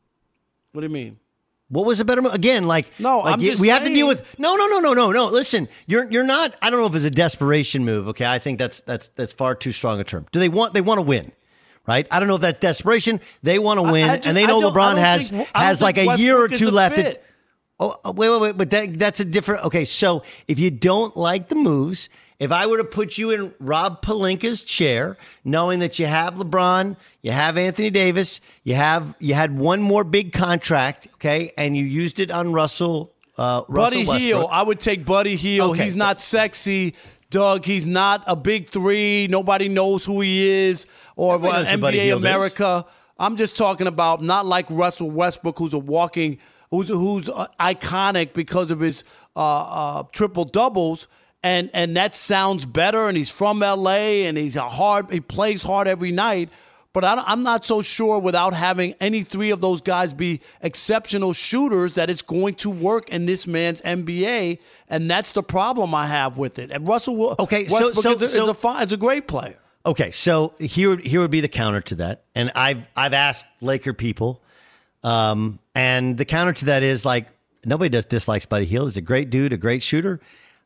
What do you mean? What was a better move? Again, like, No, like I'm you- just we have to saying- deal with. No, no, no, no, no, no. Listen, you're you're not. I don't know if it's a desperation move. Okay, I think that's that's that's far too strong a term. Do they want? They want to win, right? I don't know if that's desperation. They want to win, I, I just, and they know LeBron has think, has like a year or two left. To, oh, wait, wait, wait. But that, that's a different. Okay, so if you don't like the moves, if I were to put you in Rob Pelinka's chair, knowing that you have LeBron, you have Anthony Davis, you have you had one more big contract, okay, and you used it on Russell. Uh, Buddy Russell Hield, I would take Buddy Hield. Okay. He's not sexy, Doug. He's not a big three. Nobody knows who he is or Everybody knows who N Buddy B A Hield America. Is. I'm just talking about not like Russell Westbrook, who's a walking, who's who's uh, iconic because of his uh, uh, triple doubles, and and that sounds better. And he's from L A, and he's a hard. He plays hard every night. But I, I'm not so sure without having any three of those guys be exceptional shooters that it's going to work in this man's N B A, and that's the problem I have with it. And Russell okay, Westbrook so, so, is, a, so, is, a fine, is a great player. Okay, so here here would be the counter to that, and I've I've asked Laker people, um, and the counter to that is like nobody does dislikes Buddy Hield. He's a great dude, a great shooter,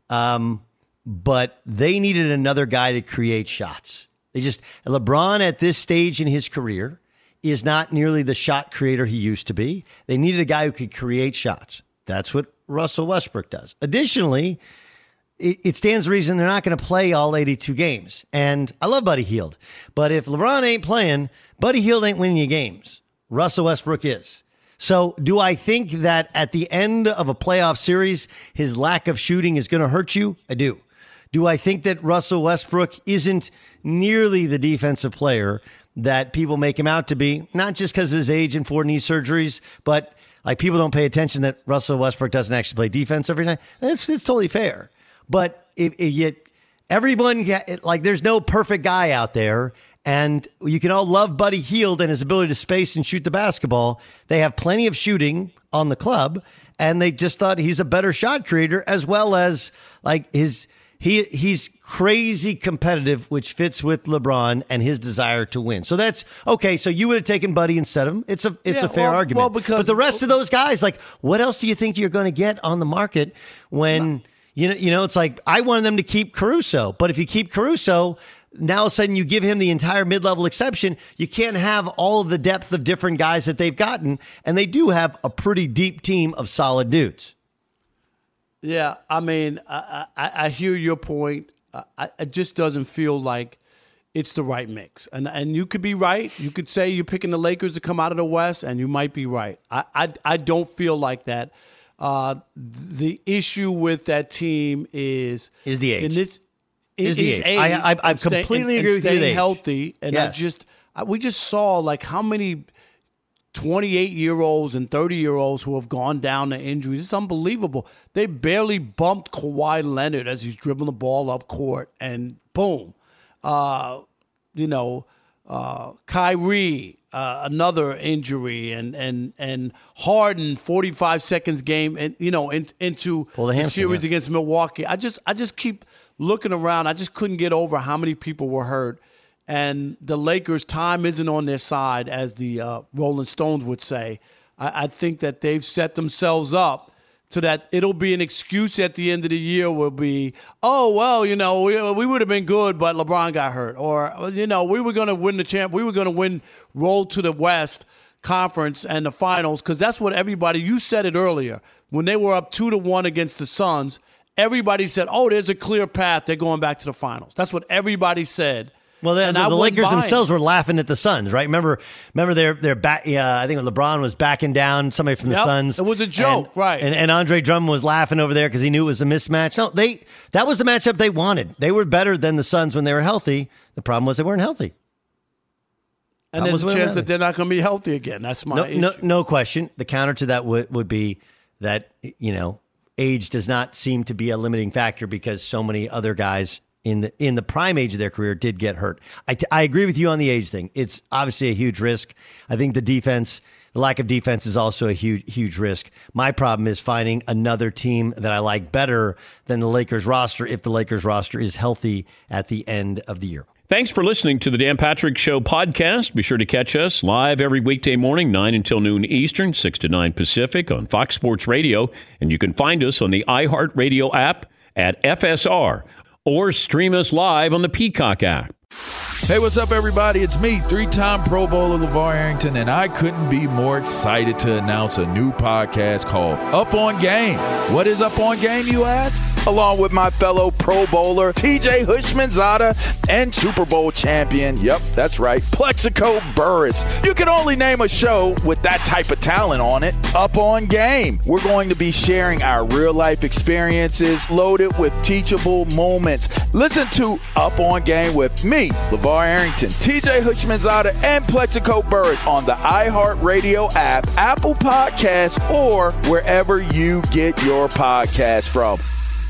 um, but they needed another guy to create shots. They just LeBron at this stage in his career is not nearly the shot creator he used to be. They needed a guy who could create shots. That's what Russell Westbrook does. Additionally, it, it stands to reason they're not going to play all eighty-two games. And I love Buddy Hield, but if LeBron ain't playing, Buddy Hield ain't winning you games. Russell Westbrook is. So do I think that at the end of a playoff series, his lack of shooting is going to hurt you? I do. Do I think that Russell Westbrook isn't nearly the defensive player that people make him out to be? Not just because of his age and four knee surgeries, but like people don't pay attention that Russell Westbrook doesn't actually play defense every night. It's, it's totally fair. But if, if yet everyone get, like there's no perfect guy out there, and you can all love Buddy Hield and his ability to space and shoot the basketball. They have plenty of shooting on the club, and they just thought he's a better shot creator as well as like his. He he's crazy competitive, which fits with LeBron and his desire to win. So that's okay. So you would have taken Buddy instead of him. It's a it's yeah, a fair well, argument. Well, because, but the rest of those guys, like, what else do you think you're going to get on the market when no. you know you know it's like I wanted them to keep Caruso, but if you keep Caruso, now all of a sudden you give him the entire mid-level exception. You can't have all of the depth of different guys that they've gotten, and they do have a pretty deep team of solid dudes. Yeah, I mean, I, I, I hear your point. I, it just doesn't feel like it's the right mix. And and you could be right. You could say you're picking the Lakers to come out of the West, and you might be right. I, I, I don't feel like that. Uh, the issue with that team is is the age. In this, is the age. age. I, I, I completely stay, agree and with you. Staying healthy, and yes. I just I, we just saw like how many twenty-eight-year-olds and thirty-year-olds who have gone down to injuries. It's unbelievable. They barely bumped Kawhi Leonard as he's dribbling the ball up court, and boom. Uh, you know, uh, Kyrie, uh, another injury, and and and Harden, forty-five seconds game, and you know, in, into the, the series yeah. against Milwaukee. I just I just keep looking around. I just couldn't get over how many people were hurt. And the Lakers' time isn't on their side, as the uh, Rolling Stones would say. I, I think that they've set themselves up so that it'll be an excuse at the end of the year will be, oh, well, you know, we, we would have been good, but LeBron got hurt. Or, you know, we were going to win the champ. We were going to win, roll to the West Conference and the finals, because that's what everybody, you said it earlier, when they were up two to one against the Suns, everybody said, oh, there's a clear path. They're going back to the finals. That's what everybody said. Well, the, the, the Lakers themselves were laughing at the Suns, right? Remember, remember their their back. Yeah, I think LeBron was backing down somebody from the yep, Suns. It was a joke, and, right? And, and Andre Drummond was laughing over there because he knew it was a mismatch. No, they that was the matchup they wanted. They were better than the Suns when they were healthy. The problem was they weren't healthy. And there's a chance that they're not going to be healthy again. That's my no, issue. No, no question. The counter to that would would be that you know age does not seem to be a limiting factor because so many other guys in the in the prime age of their career did get hurt. I, t- I agree with you on the age thing. It's obviously a huge risk. I think the defense, the lack of defense is also a huge, huge risk. My problem is finding another team that I like better than the Lakers roster if the Lakers roster is healthy at the end of the year. Thanks for listening to the Dan Patrick Show podcast. Be sure to catch us live every weekday morning, nine until noon Eastern, six to nine Pacific on Fox Sports Radio. And you can find us on the iHeartRadio app at F S R. Or stream us live on the Peacock app. Hey, what's up, everybody? It's me, three-time Pro Bowler LeVar Arrington, and I couldn't be more excited to announce a new podcast called Up On Game. What is Up On Game, you ask? Along with my fellow Pro Bowler, T J Houshmandzadeh, and Super Bowl champion, yep, that's right, Plexico Burress. You can only name a show with that type of talent on it, Up On Game. We're going to be sharing our real-life experiences loaded with teachable moments. Listen to Up On Game with me, LeVar Arrington, T J Houshmandzadeh, and Plexico Burress on the iHeartRadio app, Apple Podcasts, or wherever you get your podcasts from.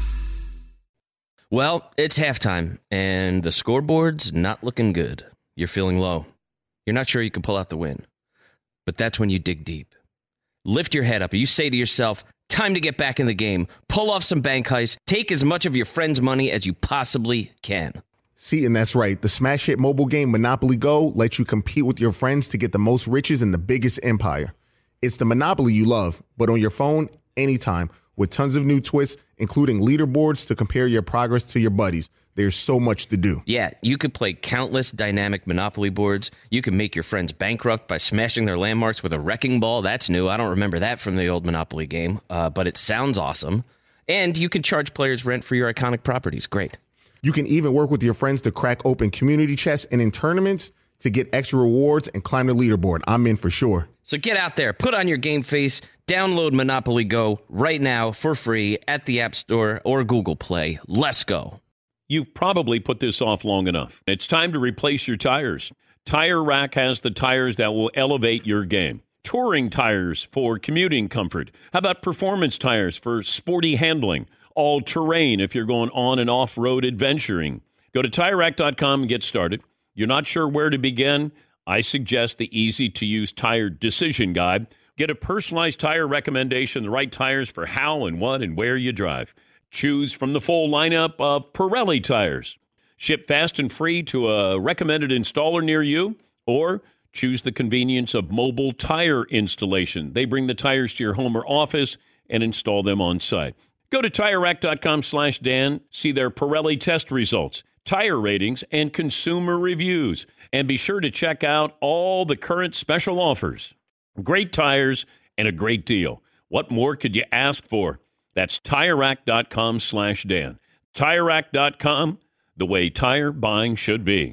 Well, it's halftime, and the scoreboard's not looking good. You're feeling low. You're not sure you can pull out the win. But that's when you dig deep. Lift your head up, and you say to yourself, time to get back in the game. Pull off some bank heists. Take as much of your friend's money as you possibly can. See, and that's right. The smash hit mobile game Monopoly Go lets you compete with your friends to get the most riches in the biggest empire. It's the Monopoly you love, but on your phone, anytime, with tons of new twists, including leaderboards to compare your progress to your buddies. There's so much to do. Yeah, you could play countless dynamic Monopoly boards. You can make your friends bankrupt by smashing their landmarks with a wrecking ball. That's new. I don't remember that from the old Monopoly game, uh, but it sounds awesome. And you can charge players rent for your iconic properties. Great. You can even work with your friends to crack open community chests and in tournaments to get extra rewards and climb the leaderboard. I'm in for sure. So get out there, put on your game face, download Monopoly Go right now for free at the App Store or Google Play. Let's go. You've probably put this off long enough. It's time to replace your tires. Tire Rack has the tires that will elevate your game. Touring tires for commuting comfort. How about performance tires for sporty handling? All-terrain if you're going on and off-road adventuring. Go to Tire Rack dot com and get started. You're not sure where to begin? I suggest the easy-to-use tire decision guide. Get a personalized tire recommendation, the right tires for how and what and where you drive. Choose from the full lineup of Pirelli tires. Ship fast and free to a recommended installer near you, or choose the convenience of mobile tire installation. They bring the tires to your home or office and install them on site. Go to Tire Rack dot com slash Dan, see their Pirelli test results, tire ratings, and consumer reviews. And be sure to check out all the current special offers. Great tires and a great deal. What more could you ask for? That's Tire Rack dot com slash Dan. Tire Rack dot com, the way tire buying should be.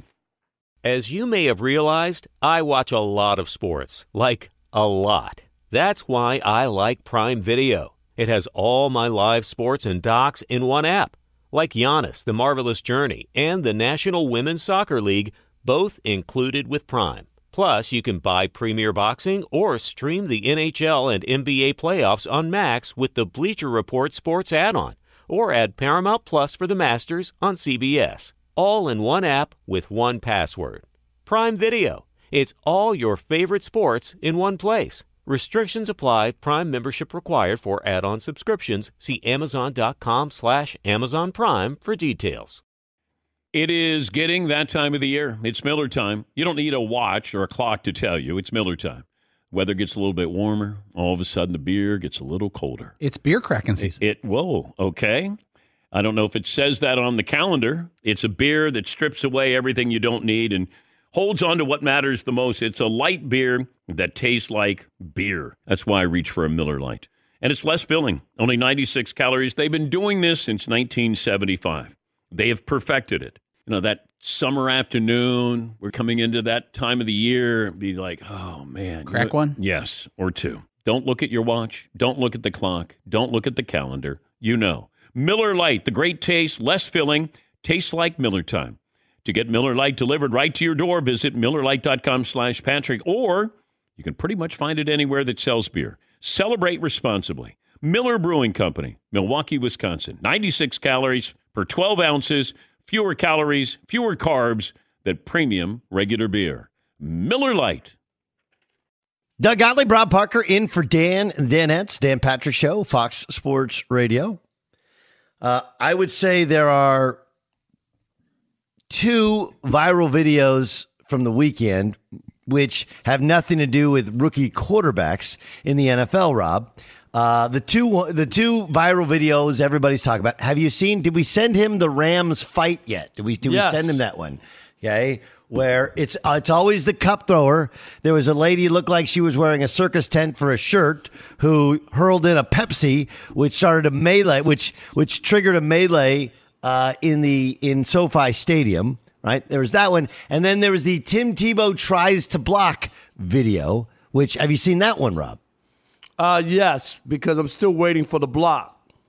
As you may have realized, I watch a lot of sports. Like, a lot. That's why I like Prime Video. It has all my live sports and docs in one app. Like Giannis, The Marvelous Journey, and the National Women's Soccer League, both included with Prime. Plus, you can buy Premier Boxing or stream the N H L and N B A playoffs on Max with the Bleacher Report Sports add-on, or add Paramount Plus for the Masters on C B S. All in one app with one password. Prime Video. It's all your favorite sports in one place. Restrictions apply. Prime membership required for add-on subscriptions. See Amazon.com slash Amazon Prime for details. It is getting that time of the year. It's Miller time. You don't need a watch or a clock to tell you. It's Miller time. Weather gets a little bit warmer. All of a sudden, the beer gets a little colder. It's beer cracking season. It, it whoa, okay. I don't know if it says that on the calendar. It's a beer that strips away everything you don't need and holds on to what matters the most. It's a light beer that tastes like beer. That's why I reach for a Miller Lite. And it's less filling, only ninety-six calories. They've been doing this since nineteen seventy-five. They have perfected it. You know, that summer afternoon, we're coming into that time of the year, be like, oh, man. Crack you know, one? Yes, or two. Don't look at your watch. Don't look at the clock. Don't look at the calendar. You know. Miller Lite, the great taste, less filling, tastes like Miller time. To get Miller Lite delivered right to your door, visit MillerLite.com slash Patrick, or you can pretty much find it anywhere that sells beer. Celebrate responsibly. Miller Brewing Company, Milwaukee, Wisconsin. ninety-six calories per twelve ounces, fewer calories, fewer carbs than premium regular beer. Miller Lite. Doug Gottlieb, Rob Parker in for Dan and Danettes, Dan Patrick Show, Fox Sports Radio. Uh, I would say there are two viral videos from the weekend which have nothing to do with rookie quarterbacks in the N F L, Rob. Uh, the two the two viral videos everybody's talking about. Have you seen, did we send him the Rams fight yet? Did we, did Yes. we send him that one? okay, where it's uh, it's always the cup thrower. There was a lady looked like she was wearing a circus tent for a shirt who hurled in a Pepsi, which started a melee, which which triggered a melee uh, in the in SoFi Stadium. Right, there was that one, and then there was the Tim Tebow tries to block video. Which have you seen that one, Rob? Uh, yes, because I'm still waiting for the block.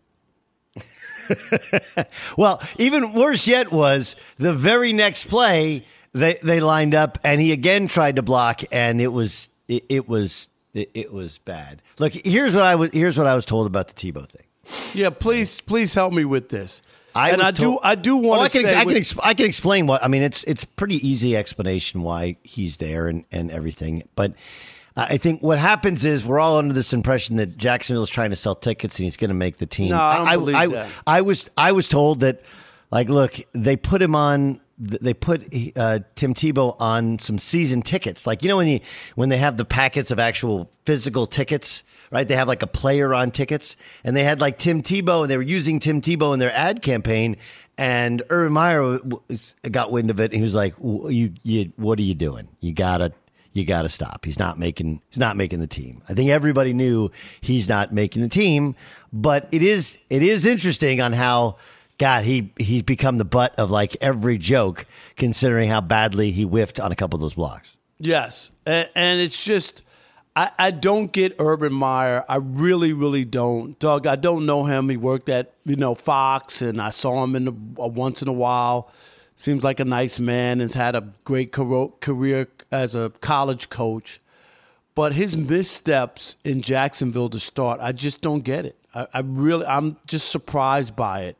Well, even worse yet was the very next play they they lined up and he again tried to block and it was it, it was it, it was bad. Look, here's what I was here's what I was told about the Tebow thing. Yeah, please please help me with this. I and I told, do I do want oh, to I can, say I can, with, exp- I can explain what I mean. It's it's pretty easy explanation why he's there and, and everything, but. I think what happens is we're all under this impression that Jacksonville is trying to sell tickets and he's going to make the team. No, I don't I, believe I, that. I was I was told that, like, look, they put him on. They put uh, Tim Tebow on some season tickets, like you know when you when they have the packets of actual physical tickets, right? They have like a player on tickets, and they had like Tim Tebow, and they were using Tim Tebow in their ad campaign. And Urban Meyer got wind of it, and he was like, "You, you, what are you doing? You gotta." You got to stop. He's not making. He's not making the team. I think everybody knew he's not making the team. But it is. It is interesting on how, God, he he's become the butt of like every joke, considering how badly he whiffed on a couple of those blocks. Yes, and, and it's just I, I don't get Urban Meyer. I really, really don't, Doug. I don't know him. He worked at you know Fox, and I saw him in the, uh, once in a while. Seems like a nice man and has had a great career as a college coach. But his missteps in Jacksonville to start, I just don't get it. I, I really, I'm just surprised by it.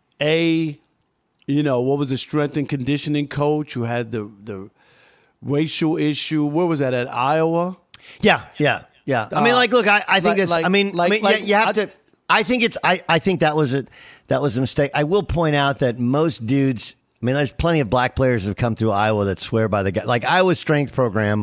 A, you know, what was the strength and conditioning coach who had the, the racial issue? Where was that, at Iowa? Yeah, yeah, yeah. I mean, like, look, I, I think like, it's, like, I mean, like, I mean like, you have I, to, I think it's, I, I think that was a, that was a mistake. I will point out that most dudes, I mean, there's plenty of black players who have come through Iowa that swear by the guy. Like Iowa's strength program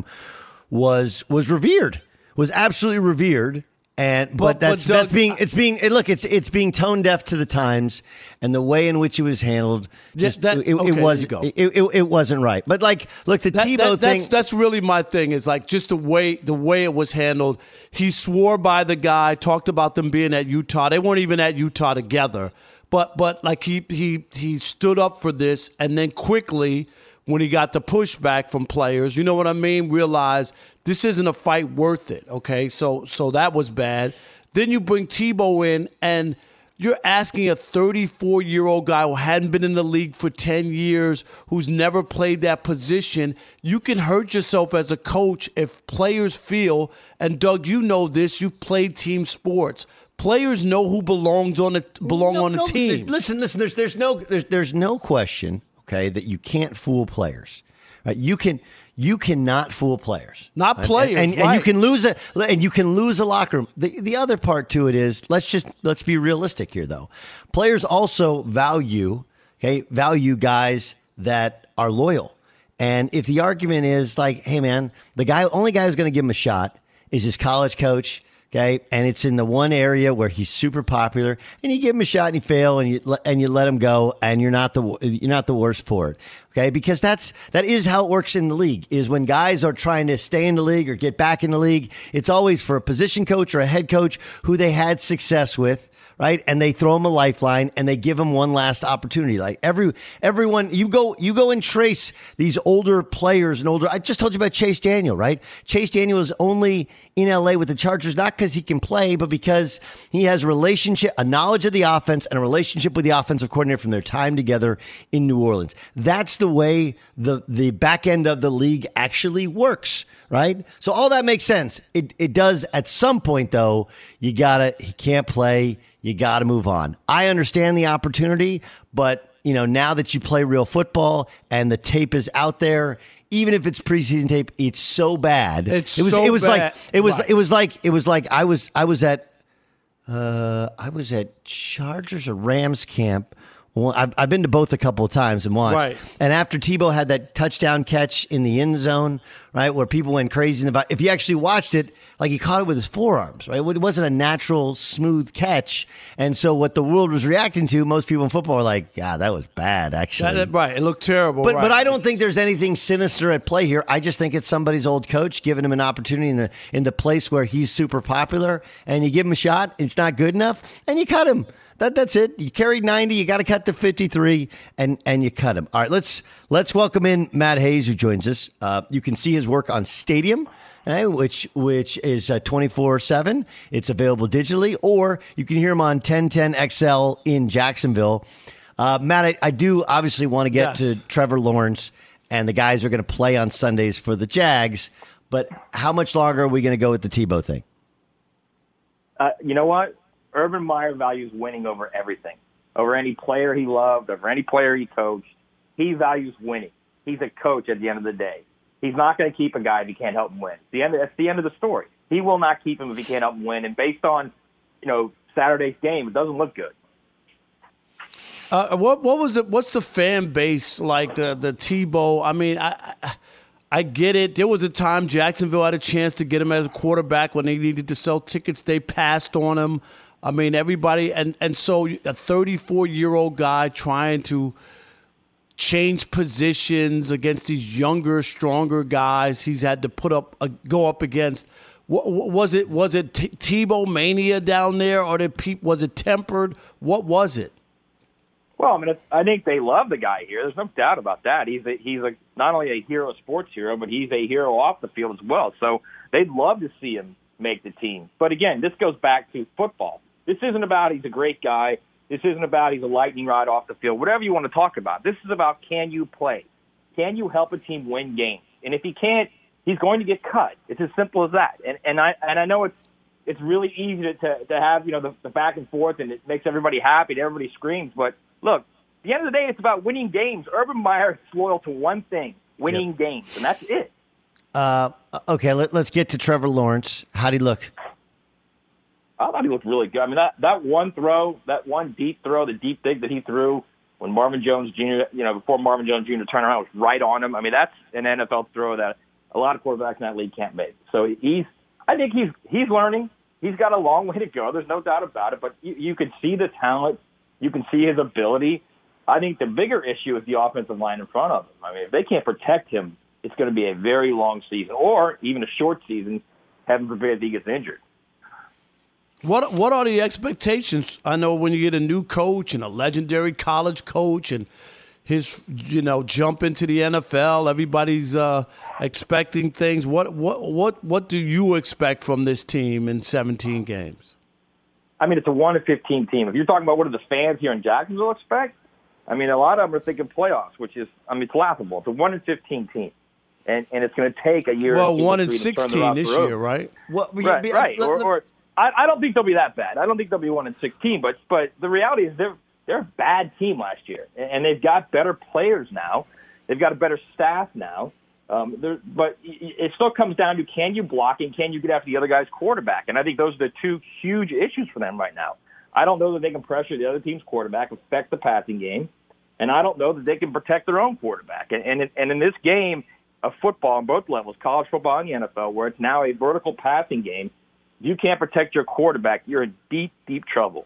was was revered, was absolutely revered, and but, But- that's but Doug, that's being it's being it, look it's it's being tone deaf to the times and the way in which it was handled. Just that- it, it, okay, it was there you go. it, it, it wasn't right. But like, look, the That, Tebow that, thing. that's, that's really my thing. Is like just the way the way it was handled. He swore by the guy. Talked about them being at Utah. They weren't even at Utah together. But but like he he he stood up for this, and then quickly when he got the pushback from players, you know what I mean? Realized this isn't a fight worth it. Okay, so so that was bad. Then you bring Tebow in, and you're asking a thirty-four-year-old guy who hadn't been in the league for ten years, who's never played that position. You can hurt yourself as a coach if players feel, and Doug, you know this, you've played team sports. Players know who belongs on a belong No, on a no, team. Listen, listen. There's there's no there's there's no question. Okay, that you can't fool players. Right? You can you cannot fool players. Not And- players, and, and, right. you can lose a and you can lose a locker room. The the other part to it is let's just let's be realistic here though. Players also value okay value guys that are loyal. And if the argument is like, hey man, the guy only guy who's going to give him a shot is his college coach. Okay, and it's in the one area where he's super popular, and you give him a shot and he fail, and you let- and you let him go, and you're not the you're not the worst for it. Okay, because that's that is how it works in the league. Is when guys are trying to stay in the league or get back in the league, it's always for a position coach or a head coach who they had success with. Right, and they throw him a lifeline, and they give him one last opportunity. Like every everyone, you go you go and trace these older players and older. I just told you about Chase Daniel, right? Chase Daniel is only in L A with the Chargers, not because he can play, but because he has a relationship, a knowledge of the offense, and a relationship with the offensive coordinator from their time together in New Orleans. That's the way the the back end of the league actually works. Right? So all that makes sense. It it does at some point though, you gotta he can't play, you gotta move on. I understand the opportunity, but you know, now that you play real football and the tape is out there, even if it's preseason tape, it's so bad. It's it was so it was bad. like it was Right. it was like it was like I was I was at uh I was at Chargers or Rams camp Well, I've, I've been to both a couple of times and watched. Right. And after Tebow had that touchdown catch in the end zone, right, where people went crazy in the, if you actually watched it, like he caught it with his forearms, right? It wasn't a natural, smooth catch. And so what the world was reacting to, most people in football were like, yeah, that was bad, actually. That, right. It looked terrible. But right. but I don't think there's anything sinister at play here. I just think it's somebody's old coach giving him an opportunity in the in the place where he's super popular, and you give him a shot, it's not good enough, and you cut him. That that's it. You carried ninety, you got to cut to fifty-three, and and you cut him. All right, let's let's welcome in Matt Hayes, who joins us. Uh, you can see his work on Stadium, eh, which which is uh, twenty-four seven. It's available digitally, or you can hear him on ten ten X L in Jacksonville. Uh, Matt, I, I do obviously want to get Yes. to Trevor Lawrence, and the guys are going to play on Sundays for the Jags, but how much longer are we going to go with the Tebow thing? Uh, you know what? Urban Meyer values winning over everything, over any player he loved, over any player he coached. He values winning. He's a coach at the end of the day. He's not going to keep a guy if he can't help him win. The end. That's the end of the story. He will not keep him if he can't help him win. And based on, you know, Saturday's game, it doesn't look good. Uh, what what was it? What's the fan base like? The the Tebow. I mean, I, I I get it. There was a time Jacksonville had a chance to get him as a quarterback when they needed to sell tickets. They passed on him. I mean, everybody, and and so a thirty-four year old guy trying to change positions against these younger, stronger guys. He's had to put up a, go up against. What, was it was it T- Tebow mania down there, or did pe- was it tempered? What was it? Well, I mean, it's, I think they love the guy here. There's no doubt about that. He's a, he's a, not only a hero, sports hero, but he's a hero off the field as well. So they'd love to see him make the team. But again, this goes back to football. This isn't about he's a great guy. This isn't about he's a lightning rod off the field. Whatever you want to talk about. This is about, can you play? Can you help a team win games? And if he can't, he's going to get cut. It's as simple as that. And and I and I know it's it's really easy to to, to have, you know, the, the back and forth, and it makes everybody happy and everybody screams. But look, at the end of the day, it's about winning games. Urban Meyer is loyal to one thing: winning yep. games, and that's it. Uh, okay, let, let's get to Trevor Lawrence. How'd he look? I thought he looked really good. I mean, that, that one throw, that one deep throw, the deep dig that he threw when Marvin Jones Junior, you know, before Marvin Jones Junior turned around, was right on him. I mean, that's an N F L throw that a lot of quarterbacks in that league can't make. So he's, I think he's he's learning. He's got a long way to go. There's no doubt about it. But you, you can see the talent. You can see his ability. I think the bigger issue is the offensive line in front of him. I mean, if they can't protect him, it's going to be a very long season, or even a short season, heaven forbid if he gets injured. What what are the expectations? I know when you get a new coach and a legendary college coach and his, you know, jump into the N F L, everybody's uh, expecting things. What what what what do you expect from this team in seventeen games? I mean, it's a one to fifteen team. If you're talking about what do the fans here in Jacksonville expect, I mean, a lot of them are thinking playoffs, which is, I mean, it's laughable. It's a one in fifteen team, and and it's going to take a year. Well, one in sixteen this year, right? What, right, be, right. Let, or, let, or I, I don't think they'll be that bad. I don't think they'll be one in sixteen. But but the reality is they're they're a bad team last year, and they've got better players now. They've got a better staff now. Um, but it still comes down to, can you block and can you get after the other guy's quarterback? And I think those are the two huge issues for them right now. I don't know that they can pressure the other team's quarterback, affect the passing game, and I don't know that they can protect their own quarterback. And and, and in this game of football on both levels, college football and the N F L, where it's now a vertical passing game, if you can't protect your quarterback, you're in deep, deep trouble.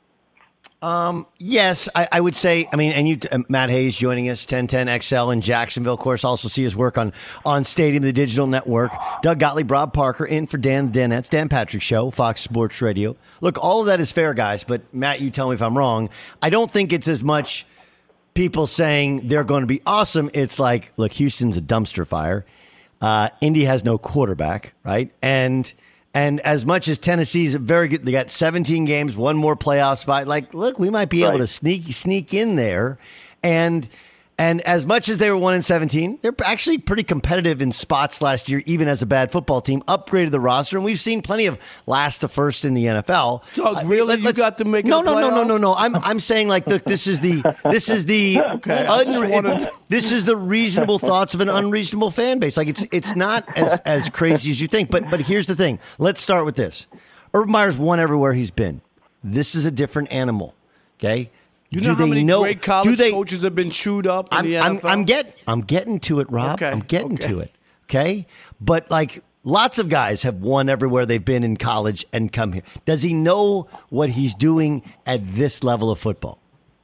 Um, yes, I, I would say, I mean, and you, uh, Matt Hayes joining us, ten ten X L in Jacksonville. Of course, also see his work on, on Stadium, the digital network. Doug Gottlieb, Rob Parker, in for Dan the Danettes, Dan Patrick Show, Fox Sports Radio. Look, all of that is fair, guys, but Matt, you tell me if I'm wrong. I don't think it's as much people saying they're going to be awesome. It's like, look, Houston's a dumpster fire. Uh, Indy has no quarterback, right? And... And as much as Tennessee's very good, they got seventeen games, one more playoff spot. Like, look, we might be right. able to sneak sneak in there. And and as much as they were one in seventeen, they're actually pretty competitive in spots last year, even as a bad football team. Upgraded the roster, and we've seen plenty of last to first in the N F L. So really, uh, you got to make it no, a no, no, no, playoffs? no, no. I'm I'm saying like, look, this is the this is the okay, I just unre- wanted- this is the reasonable thoughts of an unreasonable fan base. Like it's it's not as as crazy as you think. But but here's the thing. Let's start with this. Urban Meyer's won everywhere he's been. This is a different animal. Okay. You do know how they many know, great college do they, coaches have been chewed up in I'm, the I'm, N F L? I'm, get, I'm getting to it, Rob. Okay, I'm getting okay. to it. Okay? But, like, lots of guys have won everywhere they've been in college and come here. Does he know what he's doing at this level of football?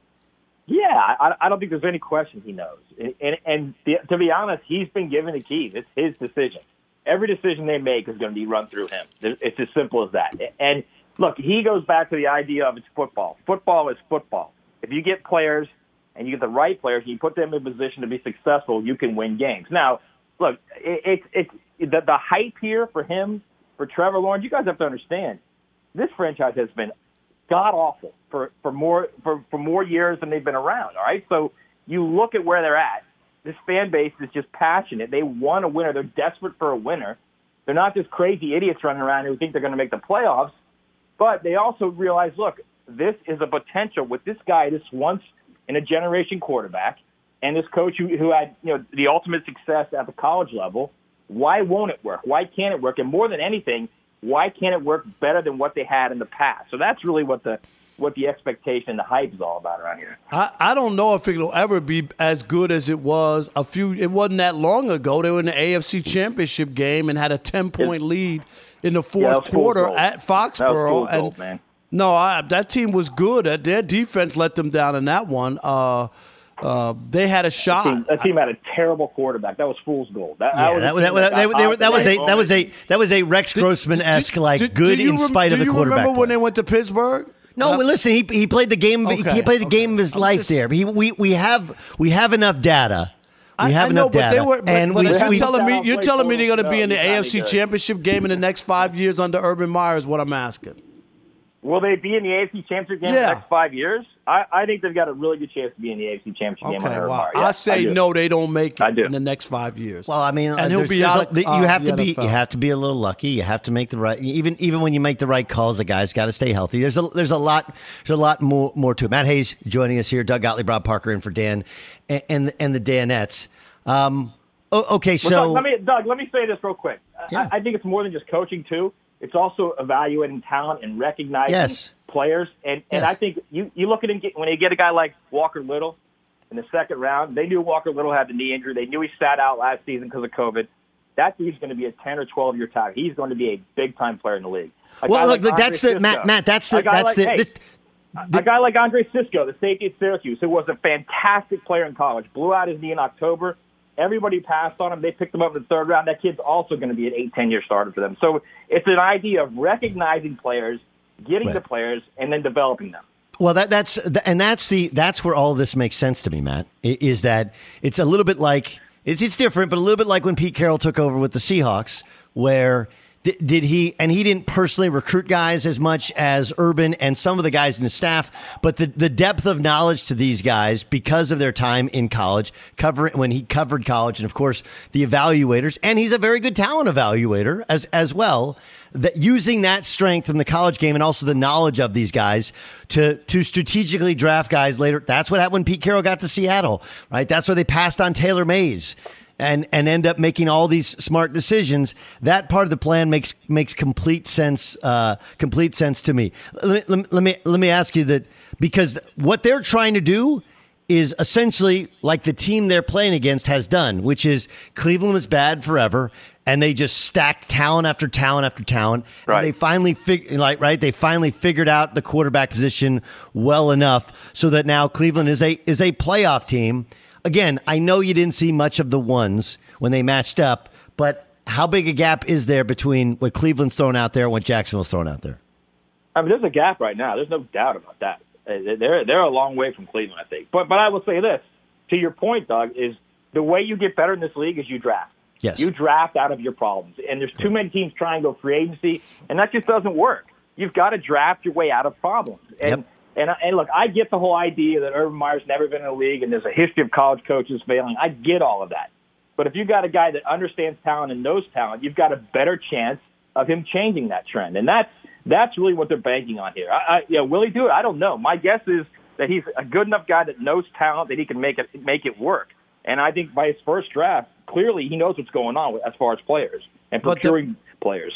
Yeah, I, I don't think there's any question he knows. And, and, and the, to be honest, he's been given the keys. It's his decision. Every decision they make is going to be run through him. It's as simple as that. And, look, he goes back to the idea of it's football. Football is football. If you get players and you get the right players and you put them in a position to be successful, you can win games. Now, look, it's it, it, the, the hype here for him, for Trevor Lawrence, you guys have to understand, this franchise has been god-awful for, for, more, for, for more years than they've been around, all right? So you look at where they're at. This fan base is just passionate. They want a winner. They're desperate for a winner. They're not just crazy idiots running around who think they're going to make the playoffs, but they also realize, look, this is a potential with this guy, this once-in-a-generation quarterback, and this coach who, who had you know the ultimate success at the college level. Why won't it work? Why can't it work? And more than anything, why can't it work better than what they had in the past? So that's really what the what the expectation, the hype is all about around here. I, I don't know if it'll ever be as good as it was a few. It wasn't that long ago. They were in the A F C Championship game and had a ten-point lead in the fourth Yeah, that was quarter cool at Foxborough. That was cool and gold, man. No, I, that team was good. Uh, Their defense let them down in that one. Uh, uh, they had a shot. That team, that team had a terrible quarterback. That was fool's gold. That, Yeah, that, that, was, that, that, that, that, that was a that was a that was a Rex Did- Grossman-esque, did- like did- good do you in rem- spite of the Do you quarterback. remember when play. they went to Pittsburgh? No, Uh, but listen, he he played the game. he Okay, played the okay. game of his I'm life just- there. He, we we have we have enough data. We I, have I know, enough but data, they were. But, and but we, you're we telling me Down you're play telling me they're going to total. be in the No, he's not A F C any good. Championship game in the next five years under Urban Meyer is what I'm asking. Will they be in the A F C Championship game in Yeah. the next five years? I, I think they've got a really good chance to be in the A F C Championship game Okay, under wow. Urban Meyer. Yeah, I say do. no, they don't make it I do. in the next five years. Well, I mean, And he'll there's- be there's out a- of, you uh, have the to be N F L. you have to be a little lucky. You have to make the right. Even even when you make the right calls, the guy's got to stay healthy. There's a there's a lot there's a lot more more to it. Matt Hayes joining us here. Doug Gottlieb, Rob Parker, in for Dan and and, and the Danettes. Um, oh, okay, Well, so Doug, let me, Doug, let me say this real quick. Yeah. I, I think it's more than just coaching, too. It's also evaluating talent and recognizing Yes. players. And, and Yeah. I think you, you look at him, when you get a guy like Walker Little in the second round, they knew Walker Little had the knee injury. They knew he sat out last season because of COVID. That dude's going to be a ten or twelve year target. He's going to be a big-time player in the league. A well, guy look, like look Andre that's the Cisco. Matt Matt. That's the A guy that's like- the. hey, This, A guy like Andre Cisco, the safety at Syracuse, who was a fantastic player in college, blew out his knee in October. Everybody passed on him. They picked him up in the third round. That kid's also going to be an eight, ten-year starter for them. So it's an idea of recognizing players, getting Right. the players, and then developing them. Well, that that's and that's the that's where all this makes sense to me, Matt. i- Is that it's a little bit like it's it's different, but a little bit like when Pete Carroll took over with the Seahawks, where d- did he and he didn't personally recruit guys as much as Urban and some of the guys in his staff, but the the depth of knowledge to these guys because of their time in college, cover when he covered college, and of course the evaluators, and he's a very good talent evaluator as as well. That using that strength from the college game and also the knowledge of these guys to to strategically draft guys later. That's what happened when Pete Carroll got to Seattle, right? That's where they passed on Taylor Mays and and end up making all these smart decisions. That part of the plan makes makes complete sense. Uh, complete sense to me. Let me, let me let me let me ask you that, because what they're trying to do is essentially like the team they're playing against has done, which is Cleveland was bad forever, and they just stacked talent after talent after talent. Right. And they finally fig- like right, they finally figured out the quarterback position well enough so that now Cleveland is a is a playoff team. Again, I know you didn't see much of the ones when they matched up, but how big a gap is there between what Cleveland's thrown out there and what Jacksonville's thrown out there? I mean, there's a gap right now. There's no doubt about that. Uh, They're they're a long way from Cleveland, I think. But but I will say this to your point, Doug, is the way you get better in this league is you draft. Yes. You draft out of your problems, and there's too many teams trying to go free agency, and that just doesn't work. You've got to draft your way out of problems. And Yep. and and look, I get the whole idea that Urban Meyer's never been in a league, and there's a history of college coaches failing. I get all of that. But if you've got a guy that understands talent and knows talent, you've got a better chance of him changing that trend, and that's that's really what they're banking on here. I, I, you know, will he do it? I don't know. My guess is that he's a good enough guy that knows talent that he can make it make it work. And I think by his first draft, clearly he knows what's going on with, as far as players and But the- procuring players.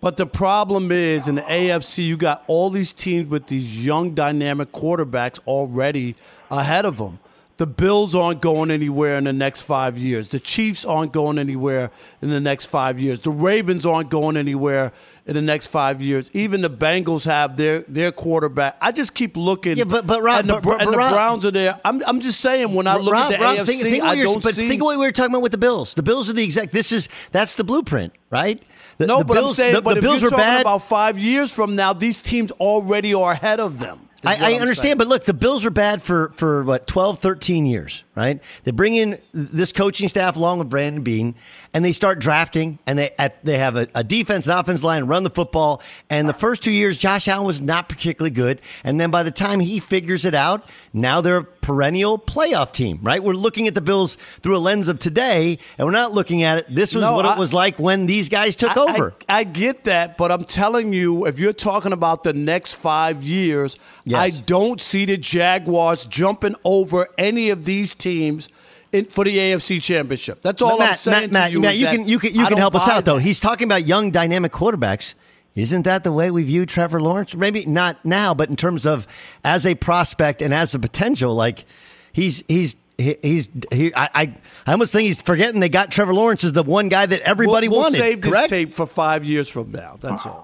But the problem is, in the A F C, you got all these teams with these young, dynamic quarterbacks already ahead of them. The Bills aren't going anywhere in the next five years. The Chiefs aren't going anywhere in the next five years. The Ravens aren't going anywhere in the next five years. Even the Bengals have their their quarterback. I just keep looking. Yeah, but but Rob, and the, but, but, and the Rob, Browns are there. I'm I'm just saying when I look Rob, at the Rob, A F C, think, think I what don't but see. Think of what we were talking about with the Bills. The Bills are the exact. This is that's the blueprint, right? The, no, the but Bills, I'm saying, the, but the if Bills you're are talking bad. about five years from now, these teams already are ahead of them. I, I understand, but look, the Bills are bad for, for what, twelve, thirteen years, right? They bring in this coaching staff along with Brandon Beane, and they start drafting, and they at, they have a, a defense and offense line, run the football. And the first two years, Josh Allen was not particularly good. And then by the time he figures it out, now they're a perennial playoff team, right? We're looking at the Bills through a lens of today, and we're not looking at it. This was No, what I- it was like when these guys took I, over. I, I get that, but I'm telling you, if you're talking about the next five years, Yes. I don't see the Jaguars jumping over any of these teams in, for the A F C Championship. That's all Matt, I'm saying Matt, to you. Matt, is you that can you can you I can don't help us buy out though. that. He's talking about young, dynamic quarterbacks. Isn't that the way we view Trevor Lawrence? Maybe not now, but in terms of as a prospect and as a potential, like he's he's. He, he's he. I, I I almost think he's forgetting they got Trevor Lawrence as the one guy that everybody we'll, we'll wanted. save correct? this tape for five years from now. That's all.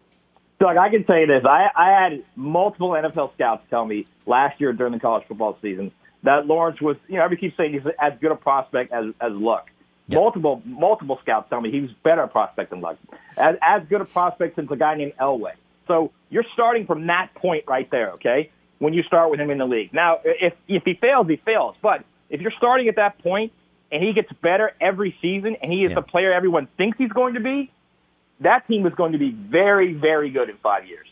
Doug, I can tell you this. I, I had multiple N F L scouts tell me last year during the college football season that Lawrence was, you know, everybody keeps saying he's as good a prospect as, as Luck. Yep. Multiple multiple scouts tell me he was better a prospect than Luck. As, as good a prospect as a guy named Elway. So you're starting from that point right there, okay, when you start with him in the league. Now, if if he fails, he fails. But if you're starting at that point and he gets better every season and he is Yeah. the player everyone thinks he's going to be, that team is going to be very, very good in five years.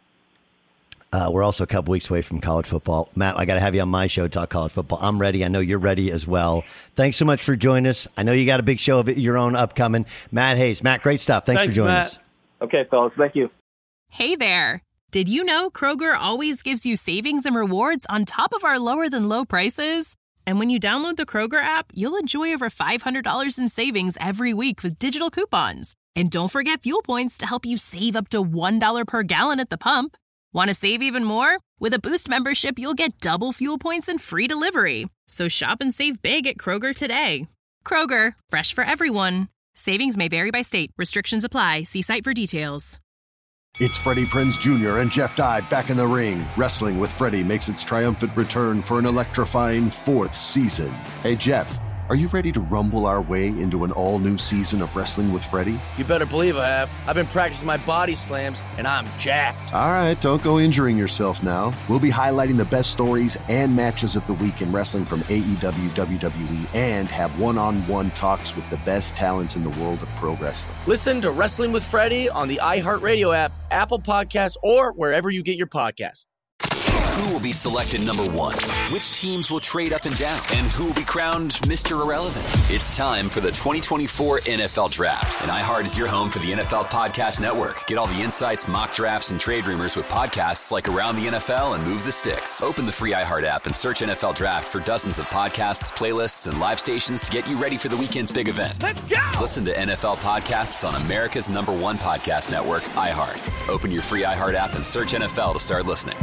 Uh, we're also a couple weeks away from college football. Matt, I got to have you on my show to talk college football. I'm ready. I know you're ready as well. Thanks so much for joining us. I know you got a big show of your own upcoming. Matt Hayes. Matt, great stuff. Thanks, Thanks, for joining Matt. us. Okay, fellas. Thank you. Hey there. Did you know Kroger always gives you savings and rewards on top of our lower than low prices? And when you download the Kroger app, you'll enjoy over five hundred dollars in savings every week with digital coupons. And don't forget fuel points to help you save up to one dollar per gallon at the pump. Want to save even more? With a Boost membership, you'll get double fuel points and free delivery. So shop and save big at Kroger today. Kroger, fresh for everyone. Savings may vary by state. Restrictions apply. See site for details. It's Freddie Prinze Junior and Jeff Dye back in the ring. Wrestling with Freddie makes its triumphant return for an electrifying fourth season. Hey, Jeff, are you ready to rumble our way into an all-new season of Wrestling with Freddie? You better believe I have. I've been practicing my body slams, and I'm jacked. All right, don't go injuring yourself now. We'll be highlighting the best stories and matches of the week in wrestling from A E W, W W E, and have one-on-one talks with the best talents in the world of pro wrestling. Listen to Wrestling with Freddie on the iHeartRadio app, Apple Podcasts, or wherever you get your podcasts. Who will be selected number one? Which teams will trade up and down? And who will be crowned Mister Irrelevant? It's time for the twenty twenty-four N F L Draft. And iHeart is your home for the N F L Podcast Network. Get all the insights, mock drafts, and trade rumors with podcasts like Around the N F L and Move the Sticks. Open the free iHeart app and search N F L Draft for dozens of podcasts, playlists, and live stations to get you ready for the weekend's big event. Let's go! Listen to N F L podcasts on America's number one podcast network, iHeart. Open your free iHeart app and search N F L to start listening.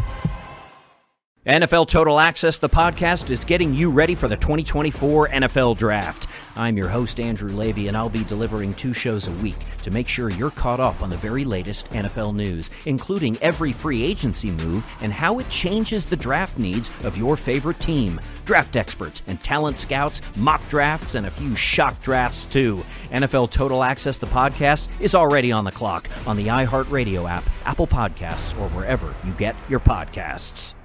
N F L Total Access, the podcast, is getting you ready for the twenty twenty-four N F L Draft. I'm your host, Andrew Levy, and I'll be delivering two shows a week to make sure you're caught up on the very latest N F L news, including every free agency move and how it changes the draft needs of your favorite team. Draft experts and talent scouts, mock drafts, and a few shock drafts, too. N F L Total Access, the podcast, is already on the clock on the iHeartRadio app, Apple Podcasts, or wherever you get your podcasts.